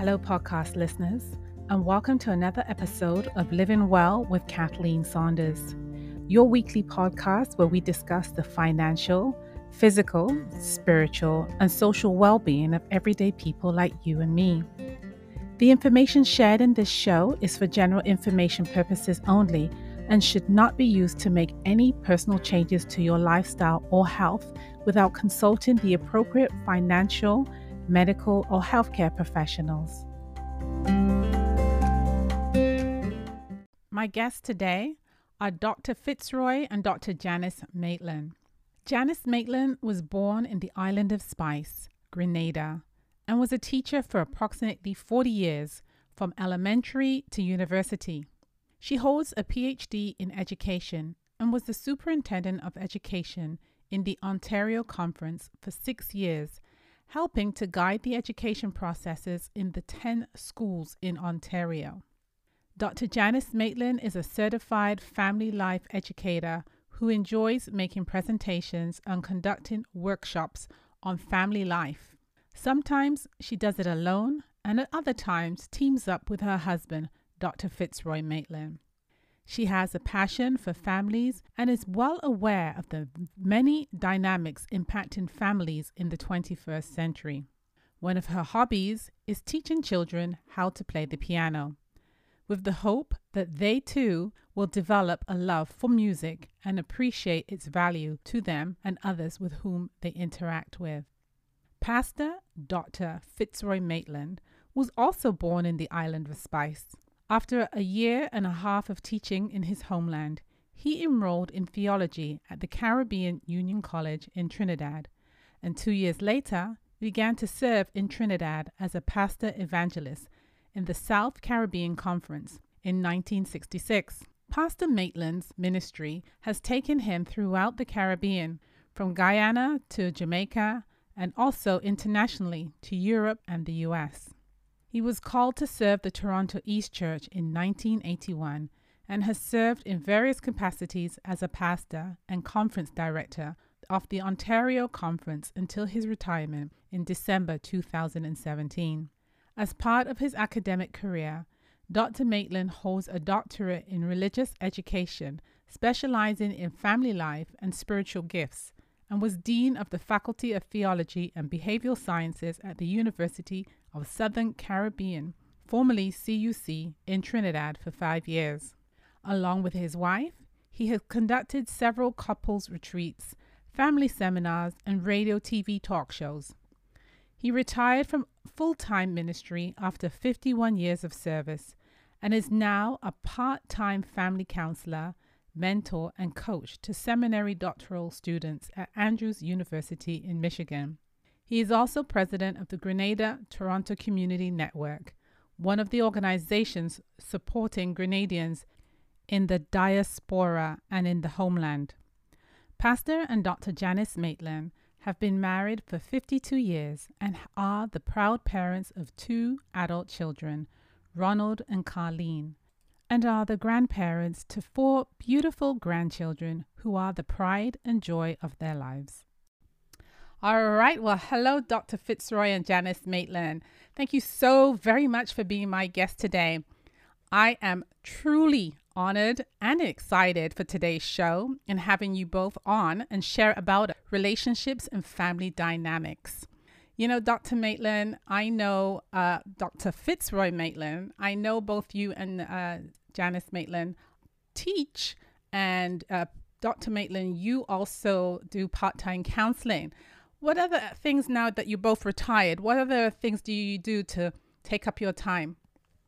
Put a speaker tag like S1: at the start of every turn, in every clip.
S1: Hello, podcast listeners, and welcome to another episode of Living Well with Kathleen Saunders, your weekly podcast where we discuss the financial, physical, spiritual, and social well-being of everyday people like you and me. The information shared in this show is for general information purposes only and should not be used to make any personal changes to your lifestyle or health without consulting the appropriate financial, medical, or healthcare professionals. My guests today are Dr. Fitzroy and Dr. Janice Maitland. Janice Maitland was born in the island of Spice, Grenada, and was a teacher for approximately 40 years, from elementary to university. She holds a PhD in education and was the superintendent of education in the Ontario Conference for 6 years, helping to guide the education processes in the 10 schools in Ontario. Dr. Janice Maitland is a certified family life educator who enjoys making presentations and conducting workshops on family life. Sometimes she does it alone, and at other times teams up with her husband, Dr. Fitzroy Maitland. She has a passion for families and is well aware of the many dynamics impacting families in the 21st century. One of her hobbies is teaching children how to play the piano, with the hope that they too will develop a love for music and appreciate its value to them and others with whom they interact with. Pastor Dr. Fitzroy Maitland was also born in the island of Spice. After a year and a half of teaching in his homeland, he enrolled in theology at the Caribbean Union College in Trinidad, and 2 years later began to serve in Trinidad as a pastor evangelist in the South Caribbean Conference in 1966. Pastor Maitland's ministry has taken him throughout the Caribbean, from Guyana to Jamaica, and also internationally to Europe and the US. He was called to serve the Toronto East Church in 1981 and has served in various capacities as a pastor and conference director of the Ontario Conference until his retirement in December 2017. As part of his academic career, Dr. Maitland holds a doctorate in religious education, specializing in family life and spiritual gifts, and was Dean of the Faculty of Theology and Behavioral Sciences at the University of Southern Caribbean, formerly CUC, in Trinidad for 5 years. Along with his wife, he has conducted several couples retreats, family seminars, and radio TV talk shows. He retired from full-time ministry after 51 years of service and is now a part-time family counselor, mentor, and coach to seminary doctoral students at Andrews University in Michigan. He is also president of the Grenada-Toronto Community Network, one of the organizations supporting Grenadians in the diaspora and in the homeland. Pastor and Dr. Janice Maitland have been married for 52 years and are the proud parents of 2 adult children, Ronald and Carleen, and are the grandparents to 4 beautiful grandchildren who are the pride and joy of their lives. All right. Well, hello, Dr. Fitzroy and Janice Maitland. Thank you so very much for being my guest today. I am truly honored and excited for today's show and having you both on and share about relationships and family dynamics. You know, Dr. Maitland, I know Dr. Fitzroy Maitland. I know both you and Janice Maitland teach, and Dr. Maitland, you also do part-time counseling. What other things, now that you're both retired, what other things do you do to take up your time?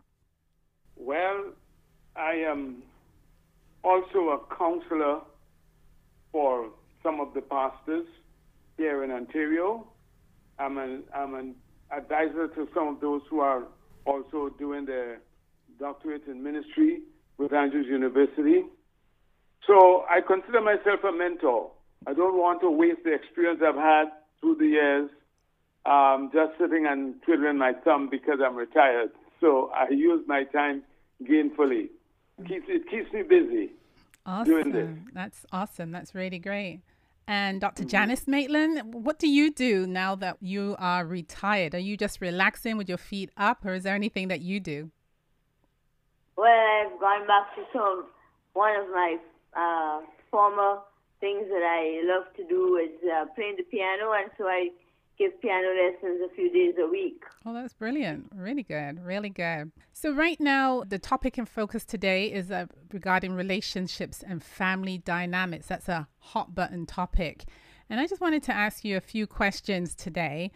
S2: Well, I am also a counselor for some of the pastors here in Ontario. I'm an advisor to some of those who are also doing their doctorate in ministry with Andrews University. So I consider myself a mentor. I don't want to waste the experience I've had through the years just sitting and twiddling my thumb because I'm retired. So I use my time gainfully. It keeps me busy doing this.
S1: That's awesome. That's really great. And Dr. Janice Maitland, what do you do now that you are retired? Are you just relaxing with your feet up, or is there anything that you do?
S3: Well, I've gone back to one of my former things that I love to do is playing the piano, and so I give piano lessons a few days a week.
S1: Oh, that's brilliant. Really good. Really good. So right now, the topic in focus today is regarding relationships and family dynamics. That's a hot button topic. And I just wanted to ask you a few questions today.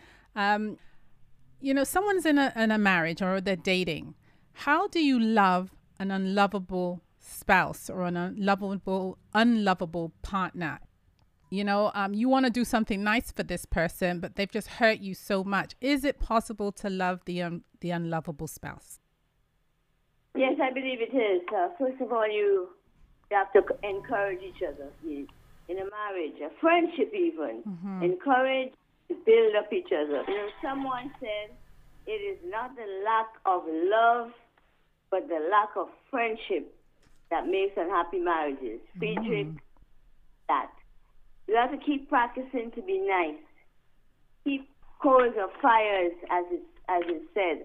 S1: Someone's in a marriage or they're dating. How do you love an unlovable spouse or an unlovable partner? You want to do something nice for this person, but they've just hurt you so much. Is it possible to love the unlovable spouse?
S3: Yes, I believe it is. First of all, you have to encourage each other in a marriage, a friendship even. Encourage, build up each other. Someone said it is not the lack of love, but the lack of friendship that makes unhappy marriages. Friedrich, that. You have to keep practicing to be nice. Keep coals of fires, as it said.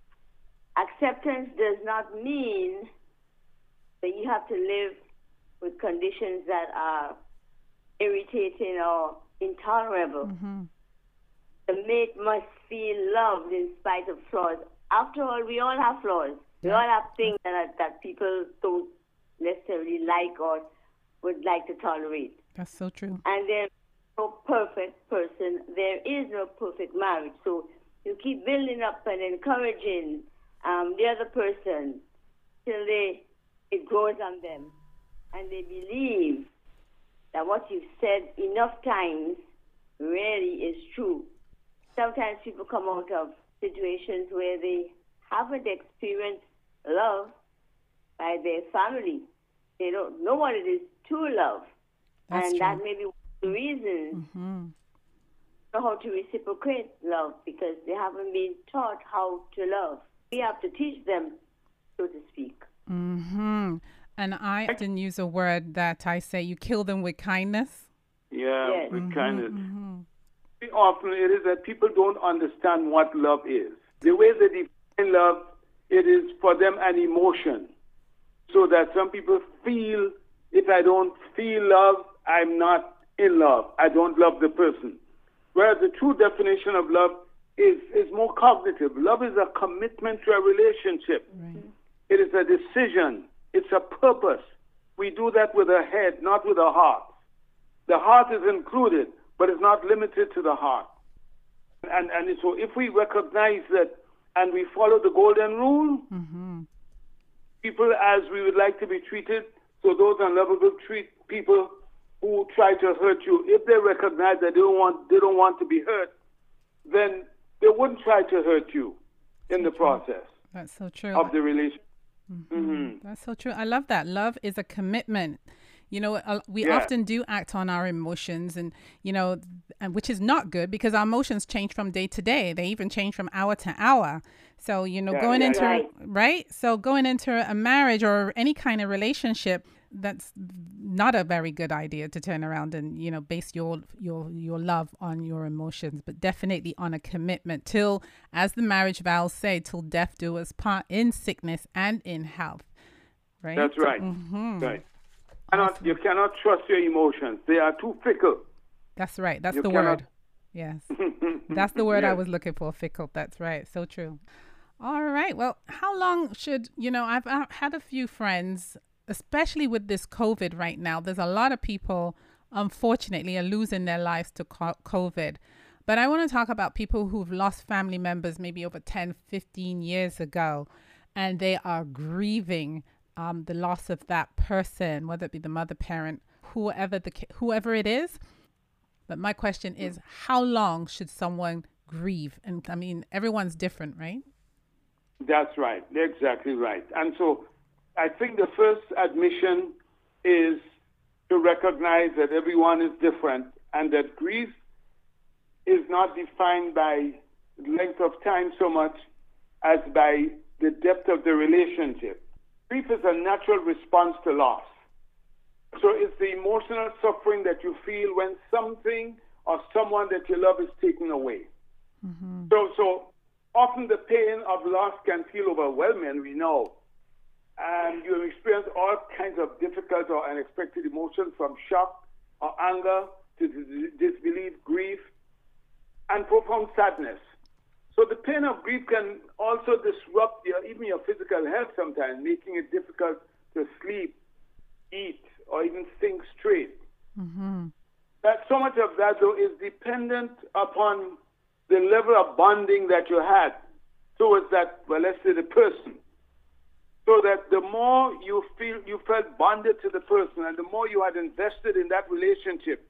S3: Acceptance does not mean that you have to live with conditions that are irritating or intolerable. The mate must feel loved in spite of flaws. After all, we all have flaws. We all have things that people don't necessarily like or would like to tolerate.
S1: That's so true.
S3: And there's no perfect person. There is no perfect marriage. So you keep building up and encouraging the other person till it grows on them. And they believe that what you've said enough times really is true. Sometimes people come out of situations where they haven't experienced love by their family. They don't know what it is to love.
S1: That's
S3: and
S1: true.
S3: that may be one of the reasons know how to reciprocate love, because they haven't been taught how to love. We have to teach them, so to speak.
S1: And I often use a word that I say, you kill them with kindness.
S2: Yeah,
S3: Yes.
S2: with kindness. Very often it is that people don't understand what love is. The way they define love, it is for them an emotion. So that some people feel, if I don't feel love, I'm not in love. I don't love the person. Whereas the true definition of love is more cognitive. Love is a commitment to a relationship.
S1: Right.
S2: It is a decision. It's a purpose. We do that with a head, not with a heart. The heart is included, but it's not limited to the heart. And so if we recognize that and we follow the golden rule, people as we would like to be treated, so those unlovable treat people who try to hurt you. If they recognize that they don't want to be hurt, then they wouldn't try to hurt you in the process.
S1: That's so true.
S2: Of the relationship.
S1: That's so true. I love that. Love is a commitment. We often do act on our emotions, and which is not good, because our emotions change from day to day. They even change from hour to hour. So, going into a marriage or any kind of relationship, that's not a very good idea to turn around and, base your love on your emotions, but definitely on a commitment till, as the marriage vows say, till death do us part, in sickness and in health. Right?
S2: That's right. Right. You cannot trust your emotions. They are too fickle.
S1: That's right. That's the word. Yes. That's the word I was looking for, fickle. That's right. So true. All right. Well, how long should, I've had a few friends, especially with this COVID right now. There's a lot of people, unfortunately, are losing their lives to COVID. But I want to talk about people who've lost family members maybe over 10, 15 years ago, and they are grieving the loss of that person, whether it be the mother, parent, whoever it is. But my question is, how long should someone grieve? And I mean, everyone's different, right?
S2: That's right. They're exactly right. And so I think the first admission is to recognize that everyone is different, and that grief is not defined by length of time so much as by the depth of the relationship. Grief is a natural response to loss. So it's the emotional suffering that you feel when something or someone that you love is taken away.
S1: Mm-hmm.
S2: So often the pain of loss can feel overwhelming, we know. And you experience all kinds of difficult or unexpected emotions, from shock or anger to disbelief, grief, and profound sadness. So the pain of grief can also disrupt even your physical health sometimes, making it difficult to sleep, eat, or even think straight.
S1: Mm-hmm.
S2: That so much of that, though, is dependent upon the level of bonding that you had towards that, well, let's say the person. So that the more you felt bonded to the person, and the more you had invested in that relationship,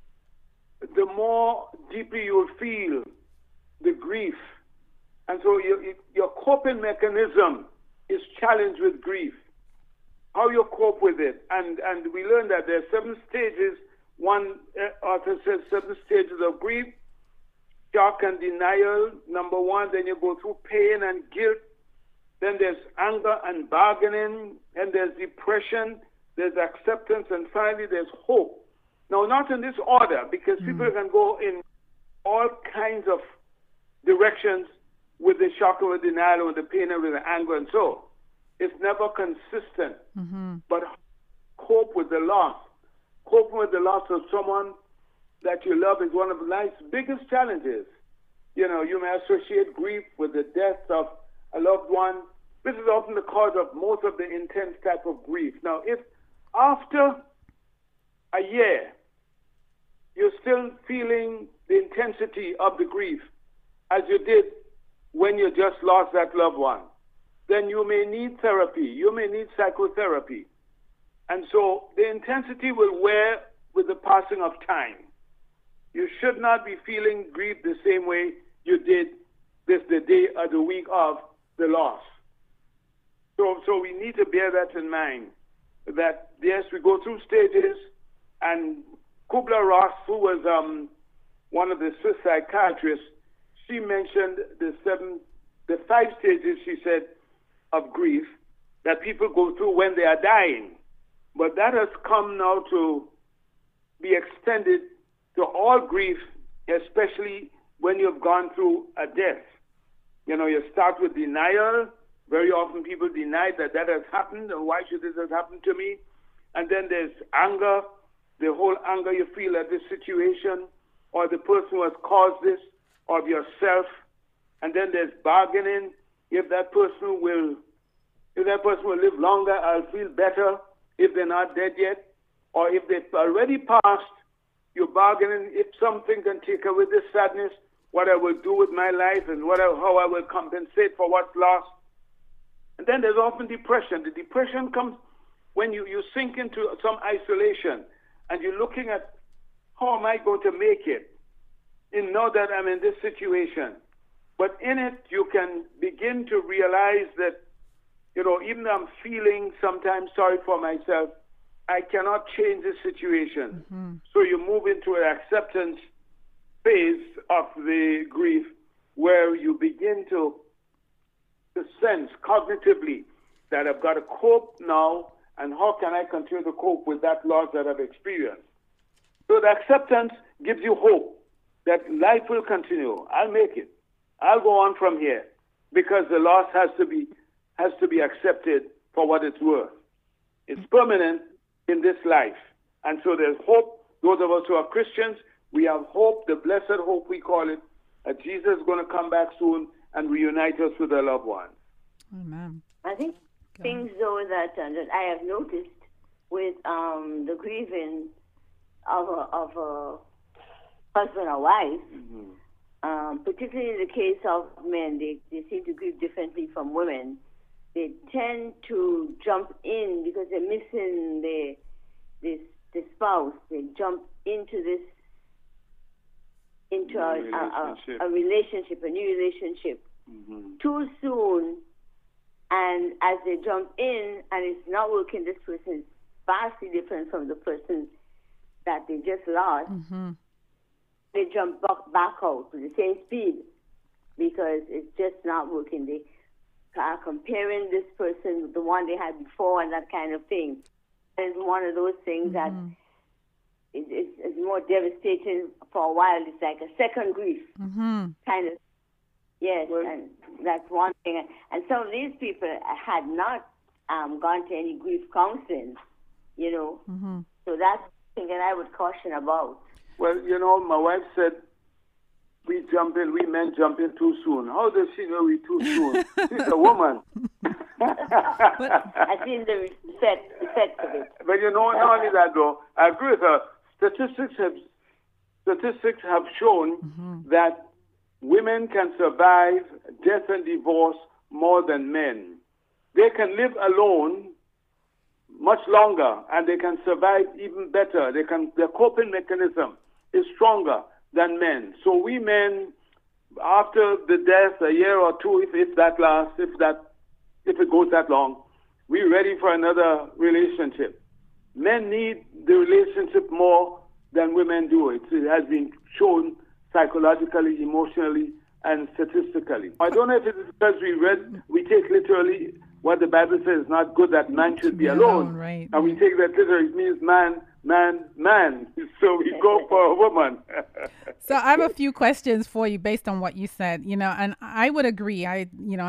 S2: the more deeply you will feel the grief. And so your coping mechanism is challenged with grief. How you cope with it. And we learned that there are 7 stages. One author says 7 stages of grief. Shock and denial, number 1. Then you go through pain and guilt. Then there's anger and bargaining. And there's depression. There's acceptance. And finally, there's hope. Now, not in this order, because people can go in all kinds of directions with the shock or the denial or the pain or the anger and so. It's never consistent.
S1: Mm-hmm.
S2: But cope with the loss. Coping with the loss of someone that you love is one of life's biggest challenges. You know, you may associate grief with the death of a loved one. This is often the cause of most of the intense type of grief. Now, if after a year you're still feeling the intensity of the grief as you did when you just lost that loved one, then you may need therapy. You may need psychotherapy. And so the intensity will wear with the passing of time. You should not be feeling grief the same way you did the day or the week of the loss. So we need to bear that in mind, that yes, we go through stages, and Kubler-Ross, who was one of the Swiss psychiatrists, she mentioned the 5 stages, she said, of grief that people go through when they are dying. But that has come now to be extended to all grief, especially when you've gone through a death. You know, you start with denial. Very often people deny that has happened, and why should this have happened to me? And then there's anger, the whole anger you feel at this situation, or the person who has caused this, or of yourself. And then there's bargaining. If that person will live longer, I'll feel better if they're not dead yet. Or if they've already passed, you're bargaining if something can take away this sadness, what I will do with my life and how I will compensate for what's lost. And then there's often depression. The depression comes when you sink into some isolation and you're looking at how am I going to make it? You know that I'm in this situation. But in it, you can begin to realize that, you know, even though I'm feeling sometimes sorry for myself, I cannot change the situation. Mm-hmm. So you move into an acceptance phase of the grief where you begin to sense cognitively that I've got to cope now, and how can I continue to cope with that loss that I've experienced? So the acceptance gives you hope that life will continue. I'll make it. I'll go on from here, because the loss has to be accepted for what it's worth. It's permanent in this life. And so there's hope. Those of us who are Christians, we have hope, the blessed hope we call it, that Jesus is going to come back soon and reunite us with our loved ones.
S1: Amen.
S3: I think things, though, that I have noticed with the grieving of a husband or wife, particularly in the case of men, they seem to grieve differently from women. They tend to jump in because they're missing the spouse. They jump into a relationship, a new relationship, too soon. And as they jump in and it's not working, this person is vastly different from the person that they just lost. Mm-hmm. They jump back out with the same speed because it's just not working. They are comparing this person with the one they had before and that kind of thing. is one of those things that is more devastating for a while. It's like a second grief, kind of. Yes, and that's one thing. And some of these people had not gone to any grief counseling, you know. So that's something that I would caution about.
S2: Well, you know, my wife said we men jump in too soon. How does she know we too soon? She's a woman.
S3: I seen the effect of it.
S2: But you know, not only that though, I agree with her. Statistics have shown that women can survive death and divorce more than men. They can live alone much longer, and they can survive even better. Their coping mechanism is stronger than men. So we men, after the death, a year or two, if that lasts, if it goes that long, we're ready for another relationship. Men need the relationship more than women do. It has been shown psychologically, emotionally, and statistically. I don't know if it's because we take literally what the Bible says is not good that man should be alone.
S1: Right.
S2: And we take that literally, it means man. So we go for a woman.
S1: So I have a few questions for you based on what you said, you know, and I would agree. I've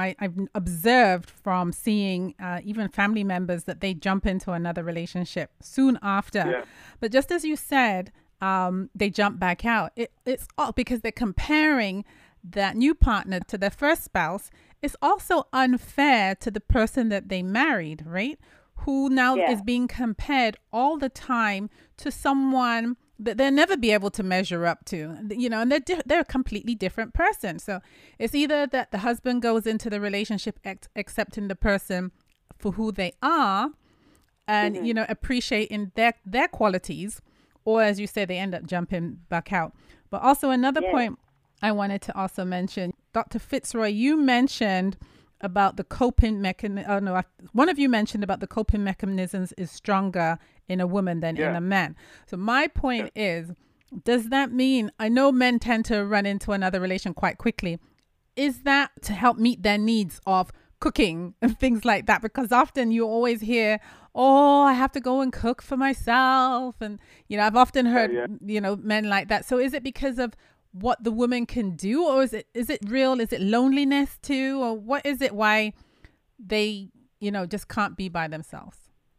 S1: observed from seeing even family members that they jump into another relationship soon after.
S2: Yeah.
S1: But just as you said, they jump back out. It's all because they're comparing that new partner to their first spouse. It's also unfair to the person that they married, right? Who now is being compared all the time to someone that they'll never be able to measure up to, you know, and they're a completely different person. So it's either that the husband goes into the relationship accepting the person for who they are and, you know, appreciating their qualities, or as you say, they end up jumping back out. But also another point I wanted to also mention, Dr. Fitzroy, you mentioned about the coping mechanism. One of you mentioned about the coping mechanisms is stronger in a woman than in a man. So my point is, does that mean, I know men tend to run into another relation quite quickly. Is that to help meet their needs of cooking and things like that? Because often you always hear, oh, I have to go and cook for myself. And, you know, I've often heard, you know, men like that. So is it because of what the woman can do, or is it real? Is it loneliness too? Or what is it why they, you know, just can't be by themselves?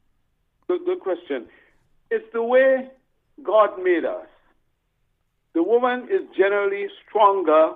S2: Good question. It's the way God made us. The woman is generally stronger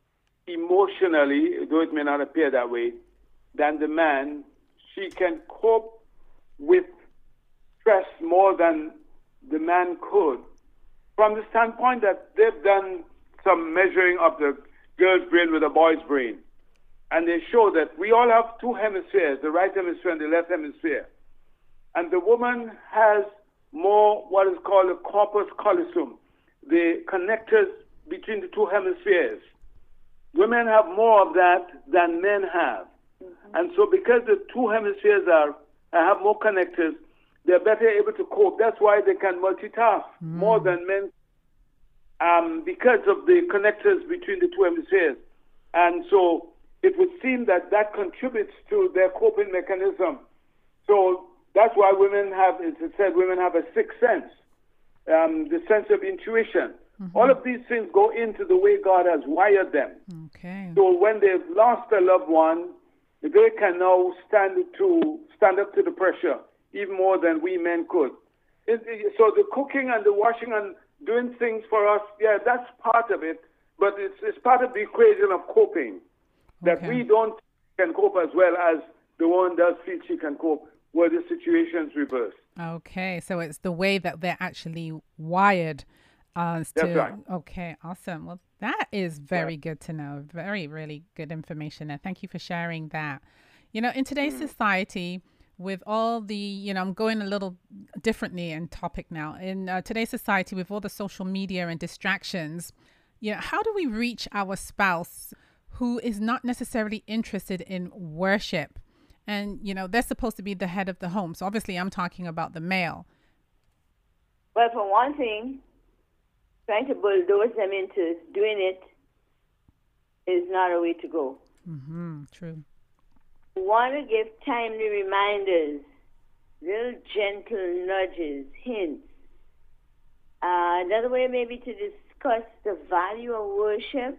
S2: emotionally, though it may not appear that way, than the man. She can cope with stress more than the man could, from the standpoint that they've done some measuring of the girl's brain with a boy's brain. And they show that we all have two hemispheres, the right hemisphere and the left hemisphere. And the woman has more what is called a corpus callosum, the connectors between the two hemispheres. Women have more of that than men have. And so because the two hemispheres have more connectors, they're better able to cope. That's why they can multitask more than men, because of the connectors between the two hemispheres. And so it would seem that contributes to their coping mechanism. So that's why women have, as it said, women have a sixth sense, the sense of intuition. All of these things go into the way God has wired them.
S1: Okay.
S2: So when they've lost a loved one, they can now stand up to the pressure even more than we men could. So the cooking and the washing and doing things for us, that's part of it, but it's part of the equation of coping, that we can cope as well as the one does feel she can cope, where the situation's reversed.
S1: Okay, so it's the way that they're actually wired.
S2: That's right.
S1: Okay, awesome. Well, that is very good to know. Very, really good information. And thank you for sharing that. You know, in today's society, with all the, you know, I'm going a little differently in topic now. In today's society, with all the social media and distractions, you know, how do we reach our spouse who is not necessarily interested in worship? And, you know, they're supposed to be the head of the home. So obviously I'm talking about the male.
S3: Well, for one thing, trying to bulldoze them into doing it is not a way to go.
S1: True.
S3: We want to give timely reminders little gentle nudges, hints. Another way maybe to discuss the value of worship.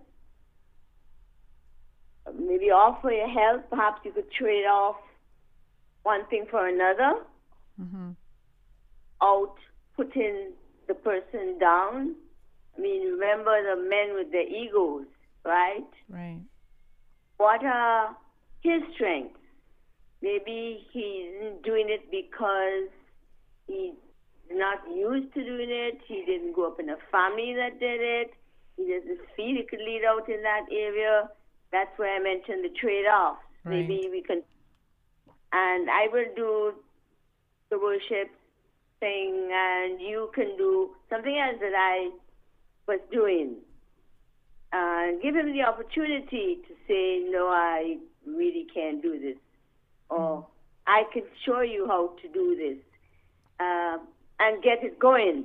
S3: Maybe offer your help. Perhaps you could trade off one thing for another.
S1: Mm-hmm.
S3: Out putting the person down. I mean, remember the men with their egos, right?
S1: Right.
S3: What are his strengths? Maybe he's doing it because he's not used to doing it. He didn't grow up in a family that did it. He doesn't feel he could lead out in that area. That's where I mentioned the trade-offs.
S1: Right.
S3: Maybe we can, and I will do the worship thing, and you can do something else that I was doing. Give him the opportunity to say, no, I really can't do this. Or I can show you how to do this. And get it going.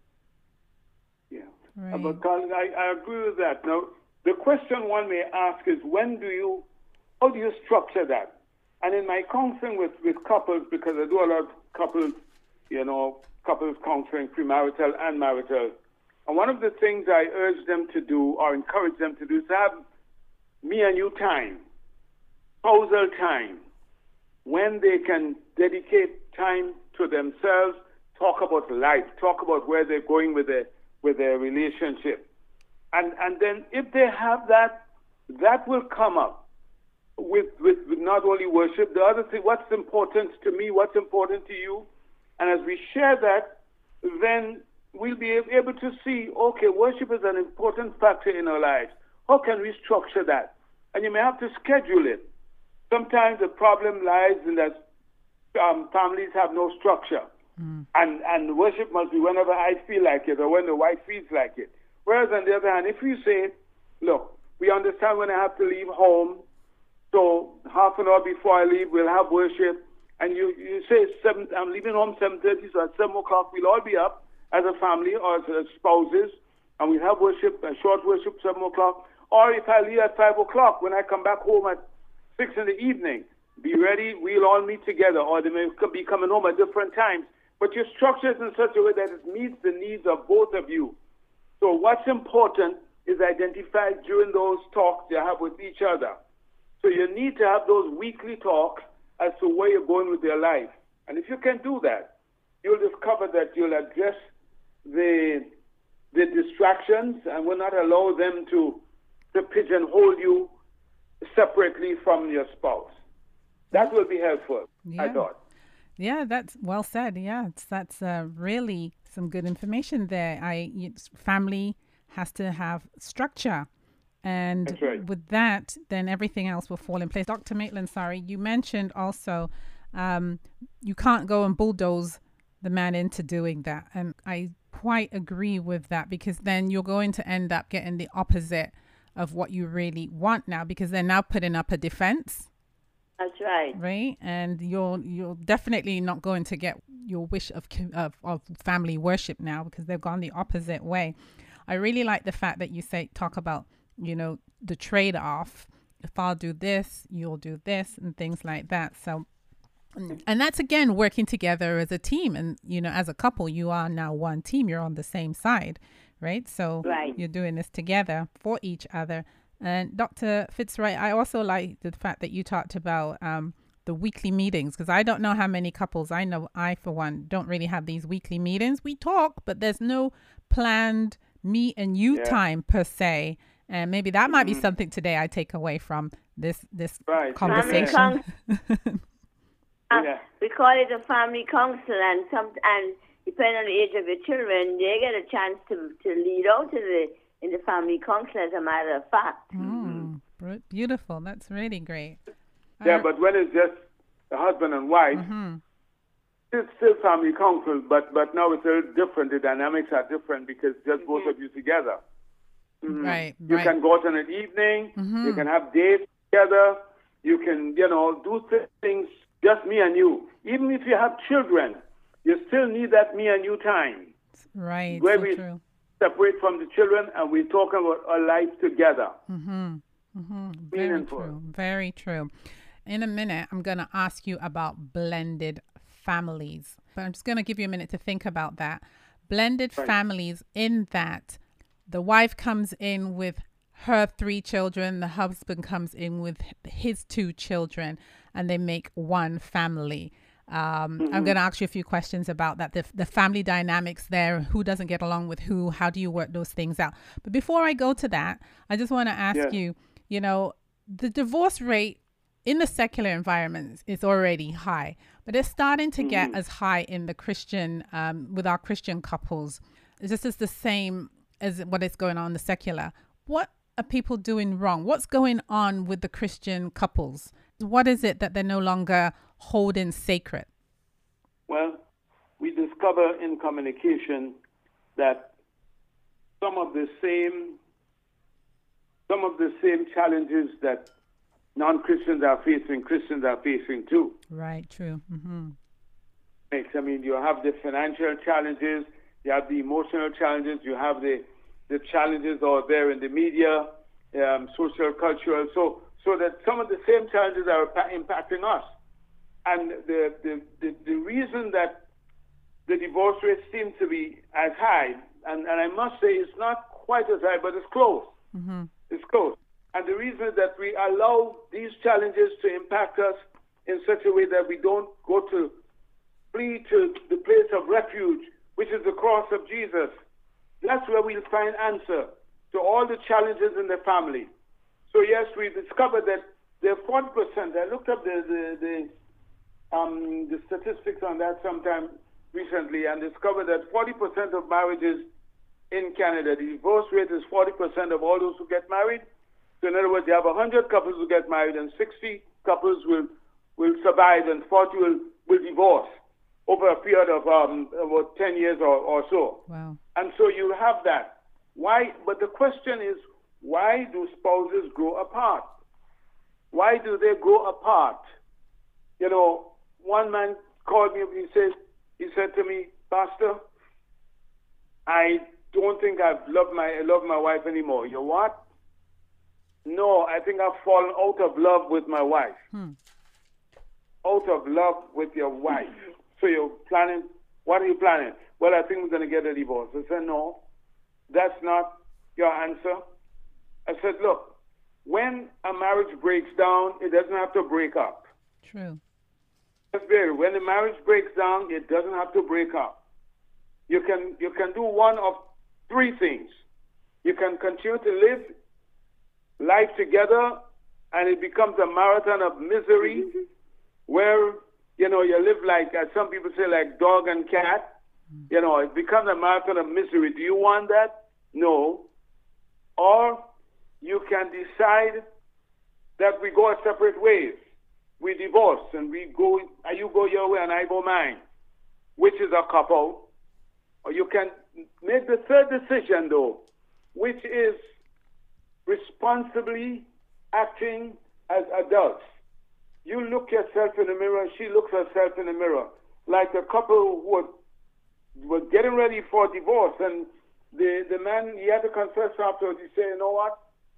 S2: Yeah.
S1: Right.
S2: But Colin, I agree with that. Now, the question one may ask is, how do you structure that? And in my counseling with couples, because I do a lot of couples counseling, premarital and marital, and one of the things I urge them to do or encourage them to do is to have me and you time, spousal time, when they can dedicate time to themselves, talk about life, talk about where they're going with their relationship. And then if they have that, that will come up with not only worship, the other thing, what's important to me, what's important to you. And as we share that, then we'll be able to see, okay, worship is an important factor in our lives. How can we structure that? And you may have to schedule it. Sometimes the problem lies in that families have no structure. And worship must be whenever I feel like it or when the wife feels like it. Whereas on the other hand, if you say, look, we understand when I have to leave home, so half an hour before I leave, we'll have worship. And you say, I'm leaving home 7:30, so at 7 o'clock we'll all be up as a family or as spouses, and we'll have worship, a short worship, 7 o'clock. Or if I leave at 5 o'clock, when I come back home at 6 in the evening, be ready, we'll all meet together. Or they may be coming home at different times. But you structure it in such a way that it meets the needs of both of you. So what's important is identified during those talks you have with each other. So you need to have those weekly talks as to where you're going with your life. And if you can do that, you'll discover that you'll address the distractions and will not allow them to pigeonhole you separately from your spouse. That will be helpful, I thought.
S1: Yeah, that's well said. Yeah, that's really some good information there. Family has to have structure. And
S2: That's right.
S1: with that, then everything else will fall in place. Dr. Maitland, you mentioned also you can't go and bulldoze the man into doing that. And I quite agree with that, because then you're going to end up getting the opposite of what you really want now, because they're now putting up a defense.
S3: That's right.
S1: Right. And you're definitely not going to get your wish of family worship now, because they've gone the opposite way. I really like the fact that you talk about, the trade-off. If I'll do this, you'll do this, and things like that. So, and that's, again, working together as a team. And, as a couple, you are now one team. You're on the same side, right? So You're doing this together for each other. And Dr. Fitzroy, I also like the fact that you talked about the weekly meetings, because I don't know how many couples I know. I, for one, don't really have these weekly meetings. We talk, but there's no planned me and you time per se. And maybe that might be something today I take away from this conversation.
S3: We call it a family council, and depending on the age of your children, they get a chance to lead out in the family council, as a matter of fact.
S1: Beautiful. That's really great.
S2: Yeah, but when it's just the husband and wife, it's still family council, but now it's a little different. The dynamics are different because just both of you together.
S1: Right.
S2: You can go out in an evening. You can have dates together. You can, do things just me and you. Even if you have children, you still need that me and you time.
S1: Right.
S2: Where
S1: so
S2: we
S1: true.
S2: separate from the children and we talk about our life together.
S1: Very true. Very true. In a minute, I'm going to ask you about blended families. But I'm just going to give you a minute to think about that. Blended families, in that the wife comes in with her 3 children, the husband comes in with his 2 children, and they make one family. I'm going to ask you a few questions about that, the family dynamics there, who doesn't get along with who, how do you work those things out? But before I go to that, I just want to ask you, the divorce rate in the secular environment is already high, but it's starting to get as high in the Christian, with our Christian couples. This is the same as what is going on in the secular. What are people doing wrong? What's going on with the Christian couples? What is it that they're no longer holding sacred?
S2: Well, we discover in communication that some of the same challenges that non-Christians are facing, Christians are facing too.
S1: Right, true.
S2: I mean, you have the financial challenges, you have the emotional challenges, you have the challenges out there in the media, social, cultural, so that some of the same challenges are impacting us. And the reason that the divorce rate seems to be as high, and I must say it's not quite as high, but it's close. It's close. And the reason is that we allow these challenges to impact us in such a way that we don't go to flee to the place of refuge, which is the cross of Jesus. That's where we'll find answer to all the challenges in the family. So yes, we discovered that there are 40%. I looked up the statistics on that sometime recently and discovered that 40% of marriages in Canada, the divorce rate is 40% of all those who get married. So in other words, you have 100 couples who get married and 60 couples will survive and 40 will divorce over a period of about 10 years or so.
S1: Wow.
S2: And so you have that. Why? But the question is, why do spouses grow apart? Why do they grow apart? One man called me, he said to me, Pastor, I don't think I love my wife anymore. You what? No, I think I've fallen out of love with my wife. Out of love with your wife. So you're planning, what are you planning? Well, I think we're going to get a divorce. I said, no, that's not your answer. I said, look, when a marriage breaks down, it doesn't have to break up.
S1: True.
S2: When the marriage breaks down, it doesn't have to break up. You can do one of 3 things. You can continue to live life together, and it becomes a marathon of misery, where you live like, as some people say, like dog and cat. It becomes a marathon of misery. Do you want that? No. Or you can decide that we go our separate ways. We divorce and you go your way and I go mine, which is a couple. Or you can make the third decision, though, which is responsibly acting as adults. You look yourself in the mirror, she looks herself in the mirror, like a couple who was getting ready for divorce, and the man, he had to confess afterwards. He said, you know what?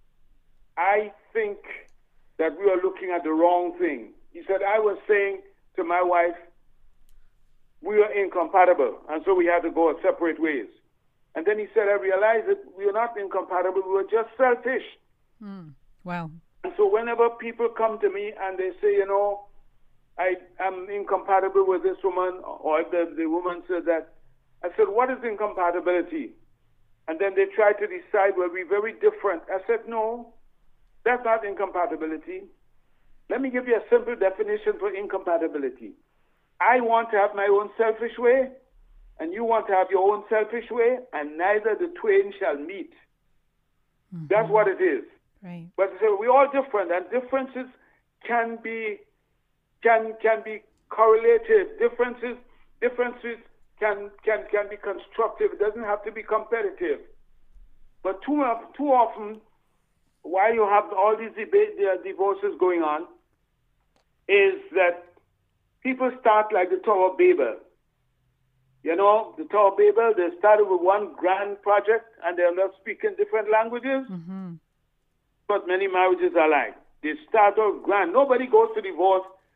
S2: I think that we are looking at the wrong thing. He said, I was saying to my wife, we are incompatible, and so we had to go our separate ways. And then he said, I realized that we were not incompatible, we were just selfish.
S1: Wow.
S2: And so whenever people come to me and they say, I am incompatible with this woman, or if the woman said that, I said, what is incompatibility? And then they try to decide, well, we're very different. I said, no, that's not incompatibility. Let me give you a simple definition for incompatibility. I want to have my own selfish way, and you want to have your own selfish way, and neither the twain shall meet. That's what it is.
S1: Right.
S2: But so we're all different, and differences can be correlative. Differences can be constructive. It doesn't have to be competitive. But too often, why you have all these divorces going on, is that people start like the Tower of Babel. The Tower of Babel, they started with one grand project, and they're not speaking different languages. But many marriages are like, they start off grand. Nobody goes to divorce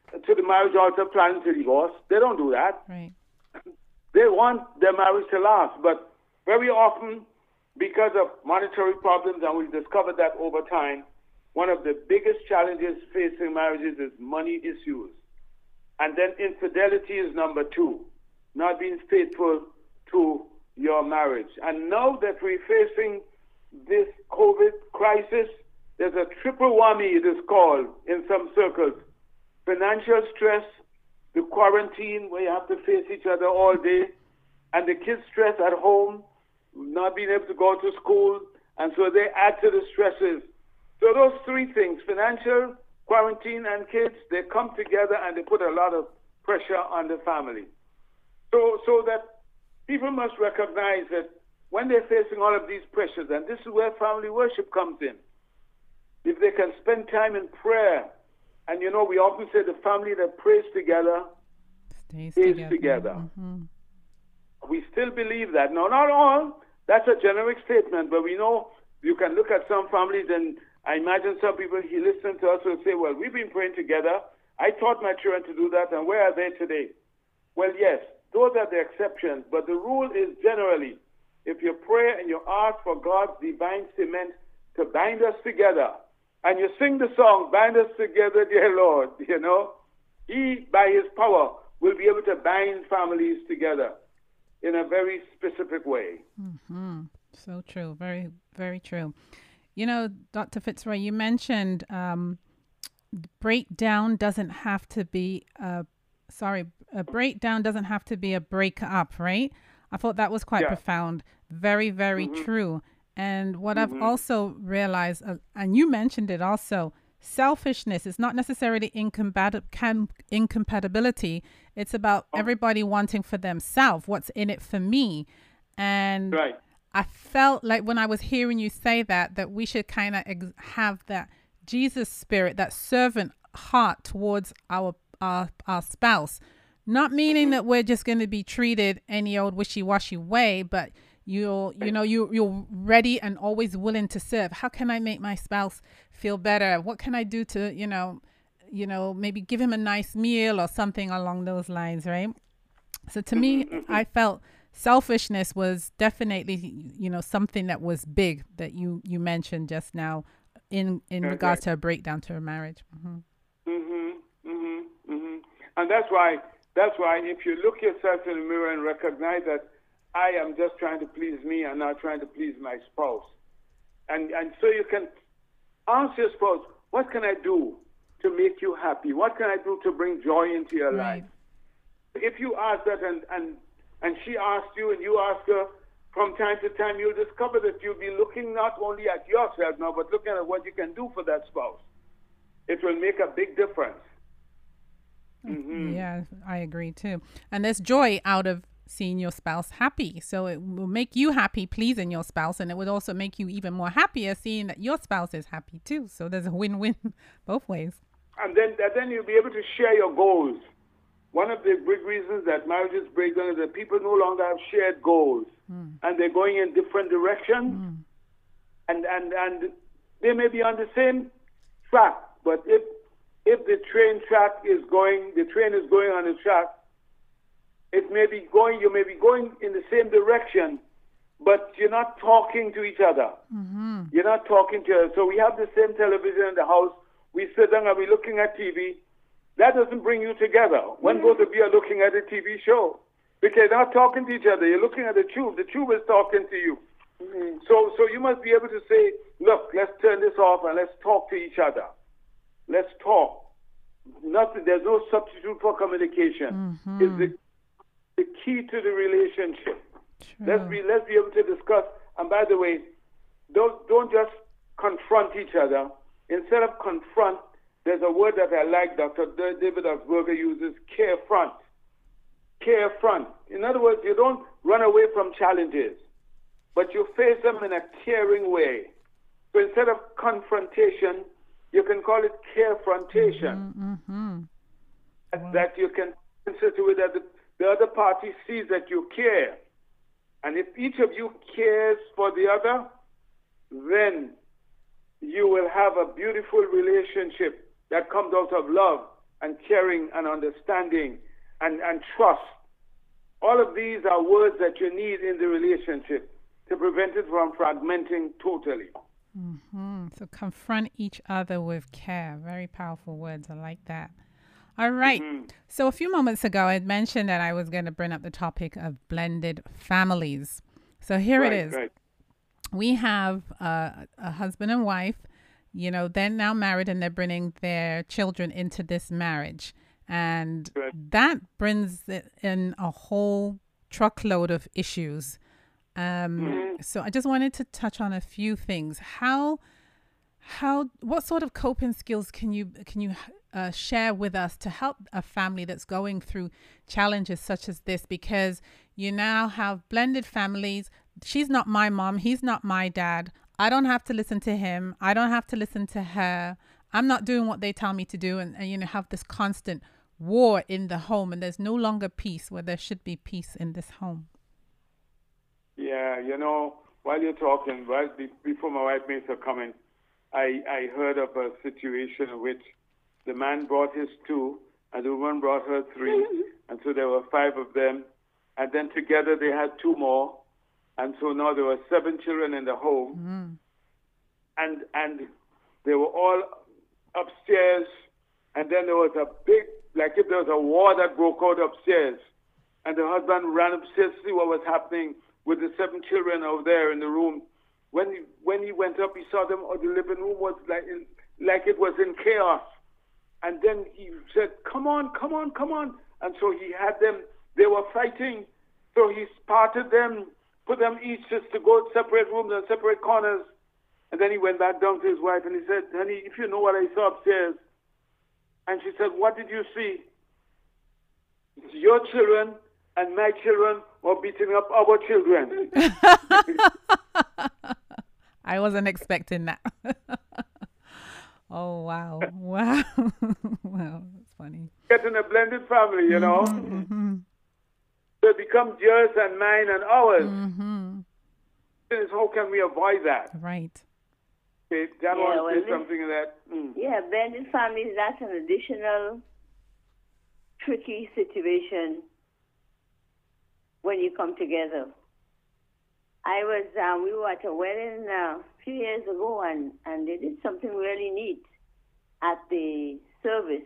S2: to the marriage altar planning to divorce. They don't do that.
S1: Right.
S2: They want their marriage to last, but very often, because of monetary problems, and we've discovered that over time, one of the biggest challenges facing marriages is money issues. And then infidelity is number two, not being faithful to your marriage. And now that we're facing this COVID crisis, there's a triple whammy, it is called in some circles. Financial stress, the quarantine where you have to face each other all day, and the kids' stress at home, not being able to go to school, and so they add to the stresses. So those three things, financial, quarantine, and kids, they come together and they put a lot of pressure on the family. So that people must recognize that when they're facing all of these pressures, and this is where family worship comes in, if they can spend time in prayer, and you know, we often say the family that prays together stays together. Mm-hmm. We still believe that. No, not all. That's a generic statement, but we know you can look at some families, and I imagine some people he listen to us will say, well, we've been praying together. I taught my children to do that, and where are they today? Well, yes, those are the exceptions, but the rule is generally, if you pray and you ask for God's divine cement to bind us together, and you sing the song, bind us together, dear Lord, you know, he, by his power, will be able to bind families together in a very specific way.
S1: Mm-hmm. So true. Very, very true. You know, Dr. Fitzroy, you mentioned breakdown doesn't have to be a breakdown doesn't have to be a break up, right? I thought that was quite profound. Very, very true. And what I've also realized, and you mentioned it also, selfishness is not necessarily incompatibility. It's about everybody wanting for themselves, what's in it for me. And I felt like when I was hearing you say that we should kind of have that Jesus spirit, that servant heart towards our spouse. Not meaning that we're just going to be treated any old wishy-washy way, but you're ready and always willing to serve. How can I make my spouse feel better? What can I do to, maybe give him a nice meal or something along those lines, right? So to me, I felt selfishness was definitely, something that was big that you mentioned just now in regards to a breakdown to a marriage.
S2: And that's why if you look yourself in the mirror and recognize that I am just trying to please me and not trying to please my spouse. And so you can ask your spouse, what can I do to make you happy? What can I do to bring joy into your life? If you ask that and she asks you and you ask her, from time to time, you'll discover that you'll be looking not only at yourself now, but looking at what you can do for that spouse. It will make a big difference.
S1: Yeah, I agree too. And there's joy out of seeing your spouse happy. So it will make you happy pleasing your spouse, and it would also make you even more happier seeing that your spouse is happy too. So there's a win-win both ways.
S2: And then you'll be able to share your goals. One of the big reasons that marriages break down is that people no longer have shared goals, and they're going in different directions, and they may be on the same track, but if the train is going on the track, you may be going in the same direction, but you're not talking to each other. You're not talking to each other. So we have the same television in the house. We sit down and we're looking at TV. That doesn't bring you together. When both of you are looking at a TV show, because you're not talking to each other. You're looking at the tube. The tube is talking to you. So you must be able to say, look, let's turn this off and let's talk to each other. Let's talk. There's no substitute for communication. It's the key to the relationship. Let's be able to discuss. And by the way, don't just confront each other. Instead of confront, there's a word that I like. Dr. David Augsburger uses: carefront. Carefront. In other words, you don't run away from challenges, but you face them in a caring way. So instead of confrontation, you can call it carefrontation. That you can consider with that the other party sees that you care. And if each of you cares for the other, then you will have a beautiful relationship that comes out of love and caring and understanding and trust. All of these are words that you need in the relationship to prevent it from fragmenting totally.
S1: So confront each other with care. Very powerful words. I like that. All right. So a few moments ago, I had mentioned that I was going to bring up the topic of blended families. So here it is.
S2: Right.
S1: We have a husband and wife, they're now married and they're bringing their children into this marriage. And that brings in a whole truckload of issues. So I just wanted to touch on a few things. What sort of coping skills can you share with us to help a family that's going through challenges such as this? Because you now have blended families. She's not my mom. He's not my dad. I don't have to listen to him. I don't have to listen to her. I'm not doing what they tell me to do, and have this constant war in the home, and there's no longer peace where there should be peace in this home.
S2: Yeah, while you're talking, before my wife makes her comment, I heard of a situation in which the man brought his 2 and the woman brought her 3, and so there were 5 of them, and then together they had 2 more, and so now there were 7 children in the home, and they were all upstairs, and then there was a big, like if there was a war that broke out upstairs, and the husband ran upstairs to see what was happening with the 7 children over there in the room. When he went up, he saw them, the living room was like it was in chaos. And then he said, come on. And so he had them, they were fighting. So he parted them, put them each just to go separate rooms and separate corners. And then he went back down to his wife and he said, honey, if you know what I saw upstairs. And she said, what did you see? Your children and my children were beating up our children.
S1: I wasn't expecting that. Oh, wow. Wow. Wow, that's funny.
S2: Getting a blended family, They become yours and mine and ours. How can we avoid that?
S1: Right.
S2: Okay, Dan wants to say something in that.
S3: Yeah, blended families, that's an additional tricky situation when you come together. We were at a wedding a few years ago, and they did something really neat at the service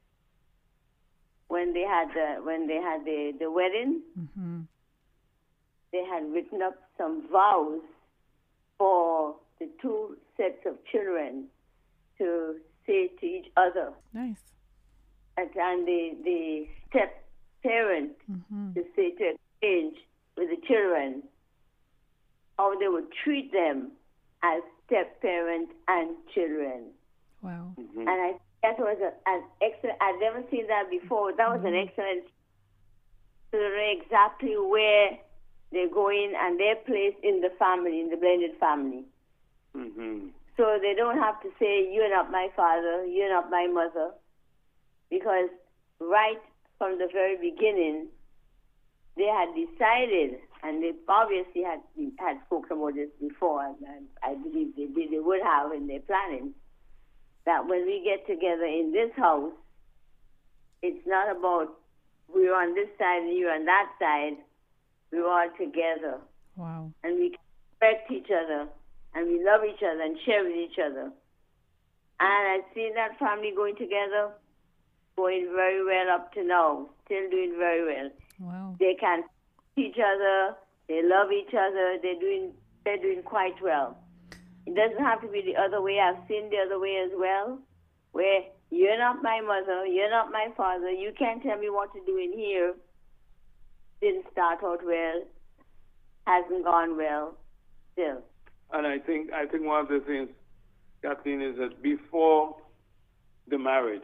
S3: when they had the wedding. They had written up some vows for the 2 sets of children to say to each other.
S1: Nice.
S3: And the step parent to say, to exchange with the children how they would treat them as step parent and children.
S1: Wow.
S3: And that was an excellent. I'd never seen that before. That was an excellent. So they know exactly where they're going and their place in the family, in the blended family. So they don't have to say, you're not my father, you're not my mother, because right from the very beginning, they had decided, and they obviously had spoken about this before, and I believe they would have in their planning, that when we get together in this house, it's not about we're on this side and you're on that side. We're all together.
S1: Wow.
S3: And we respect each other, and we love each other and share with each other. And I've seen that family going together, going very well up to now, still doing very well.
S1: Wow.
S3: They can see each other, they love each other, they're doing quite well. It doesn't have to be the other way. I've seen the other way as well, where you're not my mother, you're not my father, you can't tell me what to do in here. Didn't start out well, hasn't gone well, still.
S2: And I think one of the things, Kathleen, is that before the marriage,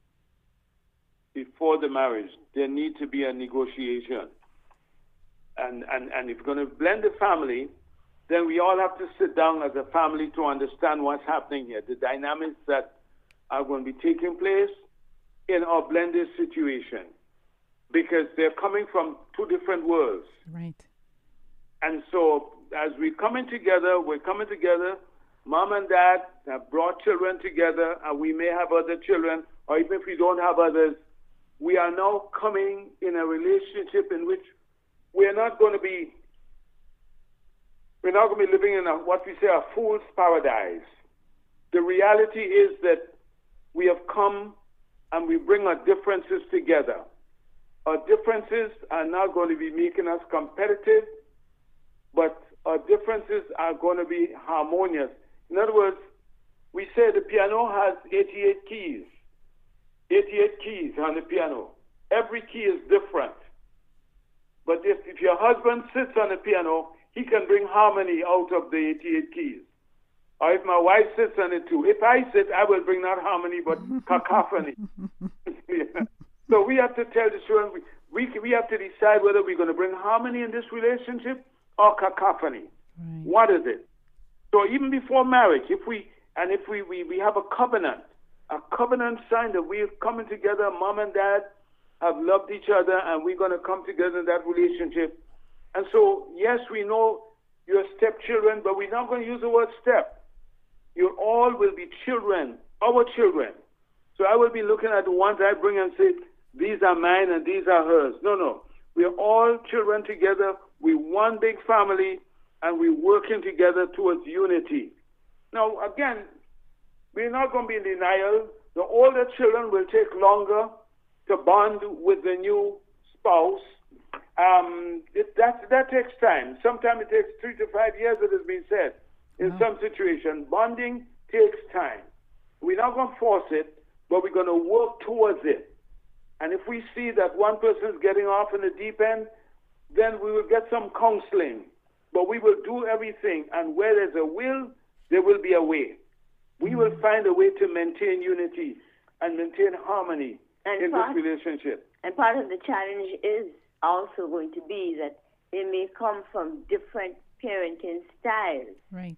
S2: there needs to be a negotiation. And if we're going to blend the family, then we all have to sit down as a family to understand what's happening here, the dynamics that are going to be taking place in our blended situation, because they're coming from 2 different worlds.
S1: Right.
S2: And so as we're coming together mom and dad have brought children together, and we may have other children, or even if we don't have others, we are now coming in a relationship in which we're not going to be living in what we say a fool's paradise. The reality is that we have come and we bring our differences together. Our differences are not going to be making us competitive, but our differences are going to be harmonious. In other words, we say the piano has 88 keys. 88 keys on the piano. Every key is different. But if your husband sits on the piano, he can bring harmony out of the 88 keys. Or if my wife sits on it too. If I sit, I will bring not harmony, but cacophony. So we have to tell the children, we have to decide whether we're going to bring harmony in this relationship or cacophony.
S1: Right.
S2: What is it? So even before marriage, if we have a covenant sign that we're coming together, mom and dad have loved each other, and we're going to come together in that relationship. And so, yes, we know you're stepchildren, but we're not going to use the word step. You all will be children, our children. So I will be looking at the ones I bring and say, these are mine and these are hers. No. We're all children together. We're one big family, and we're working together towards unity. Now, again, we're not going to be in denial. The older children will take longer to bond with the new spouse. That takes time. Sometimes it takes 3 to 5 years, it has been said. In some situations, bonding takes time. We're not going to force it, but we're going to work towards it. And if we see that one person is getting off in the deep end, then we will get some counseling. But we will do everything, and where there's a will, there will be a way. We will find a way to maintain unity and maintain harmony in this relationship.
S3: And part of the challenge is also going to be that they may come from different parenting styles.
S1: Right.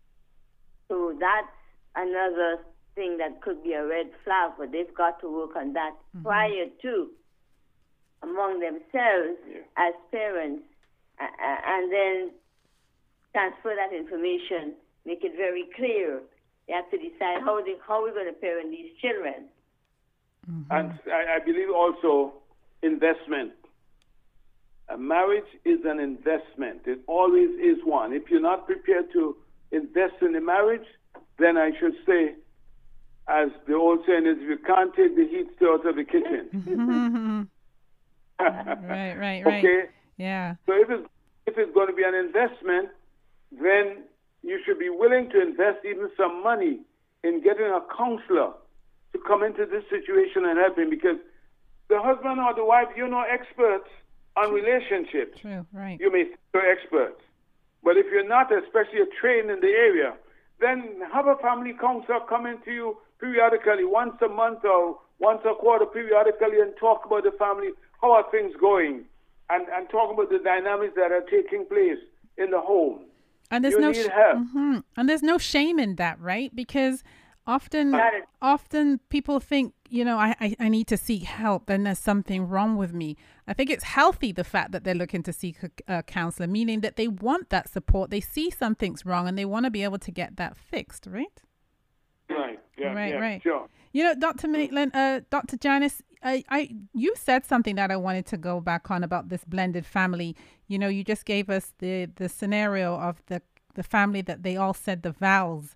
S3: So that's another thing that could be a red flag, but they've got to work on that prior to, among themselves as parents, and then transfer that information, make it very clear. They have to decide how we're going to parent these children.
S2: And I believe also investment. A marriage is an investment. It always is one. If you're not prepared to invest in a marriage, then I should say, as the old saying is, if you can't take the heat, stay out of the kitchen.
S1: Right.
S2: Okay?
S1: Yeah.
S2: So if it's going to be an investment, then you should be willing to invest even some money in getting a counselor to come into this situation and help him, because the husband or the wife, you're no experts on relationships.
S1: True, right.
S2: You may think you're experts. But if you're not, especially trained in the area, then have a family counselor come into you periodically, once a month or once a quarter periodically, and talk about the family, how are things going, and talk about the dynamics that are taking place in the home.
S1: And there's
S2: need help.
S1: And there's no shame in that, right? Because often people think, I need to seek help, then there's something wrong with me. I think it's healthy, the fact that they're looking to seek a counselor, meaning that they want that support. They see something's wrong and they want to be able to get that fixed, right?
S2: Right. Yeah.
S1: Right.
S2: Sure.
S1: Dr. Maitland, Dr. Janice, you said something that I wanted to go back on about this blended family. You just gave us the scenario of the family that they all said the vows.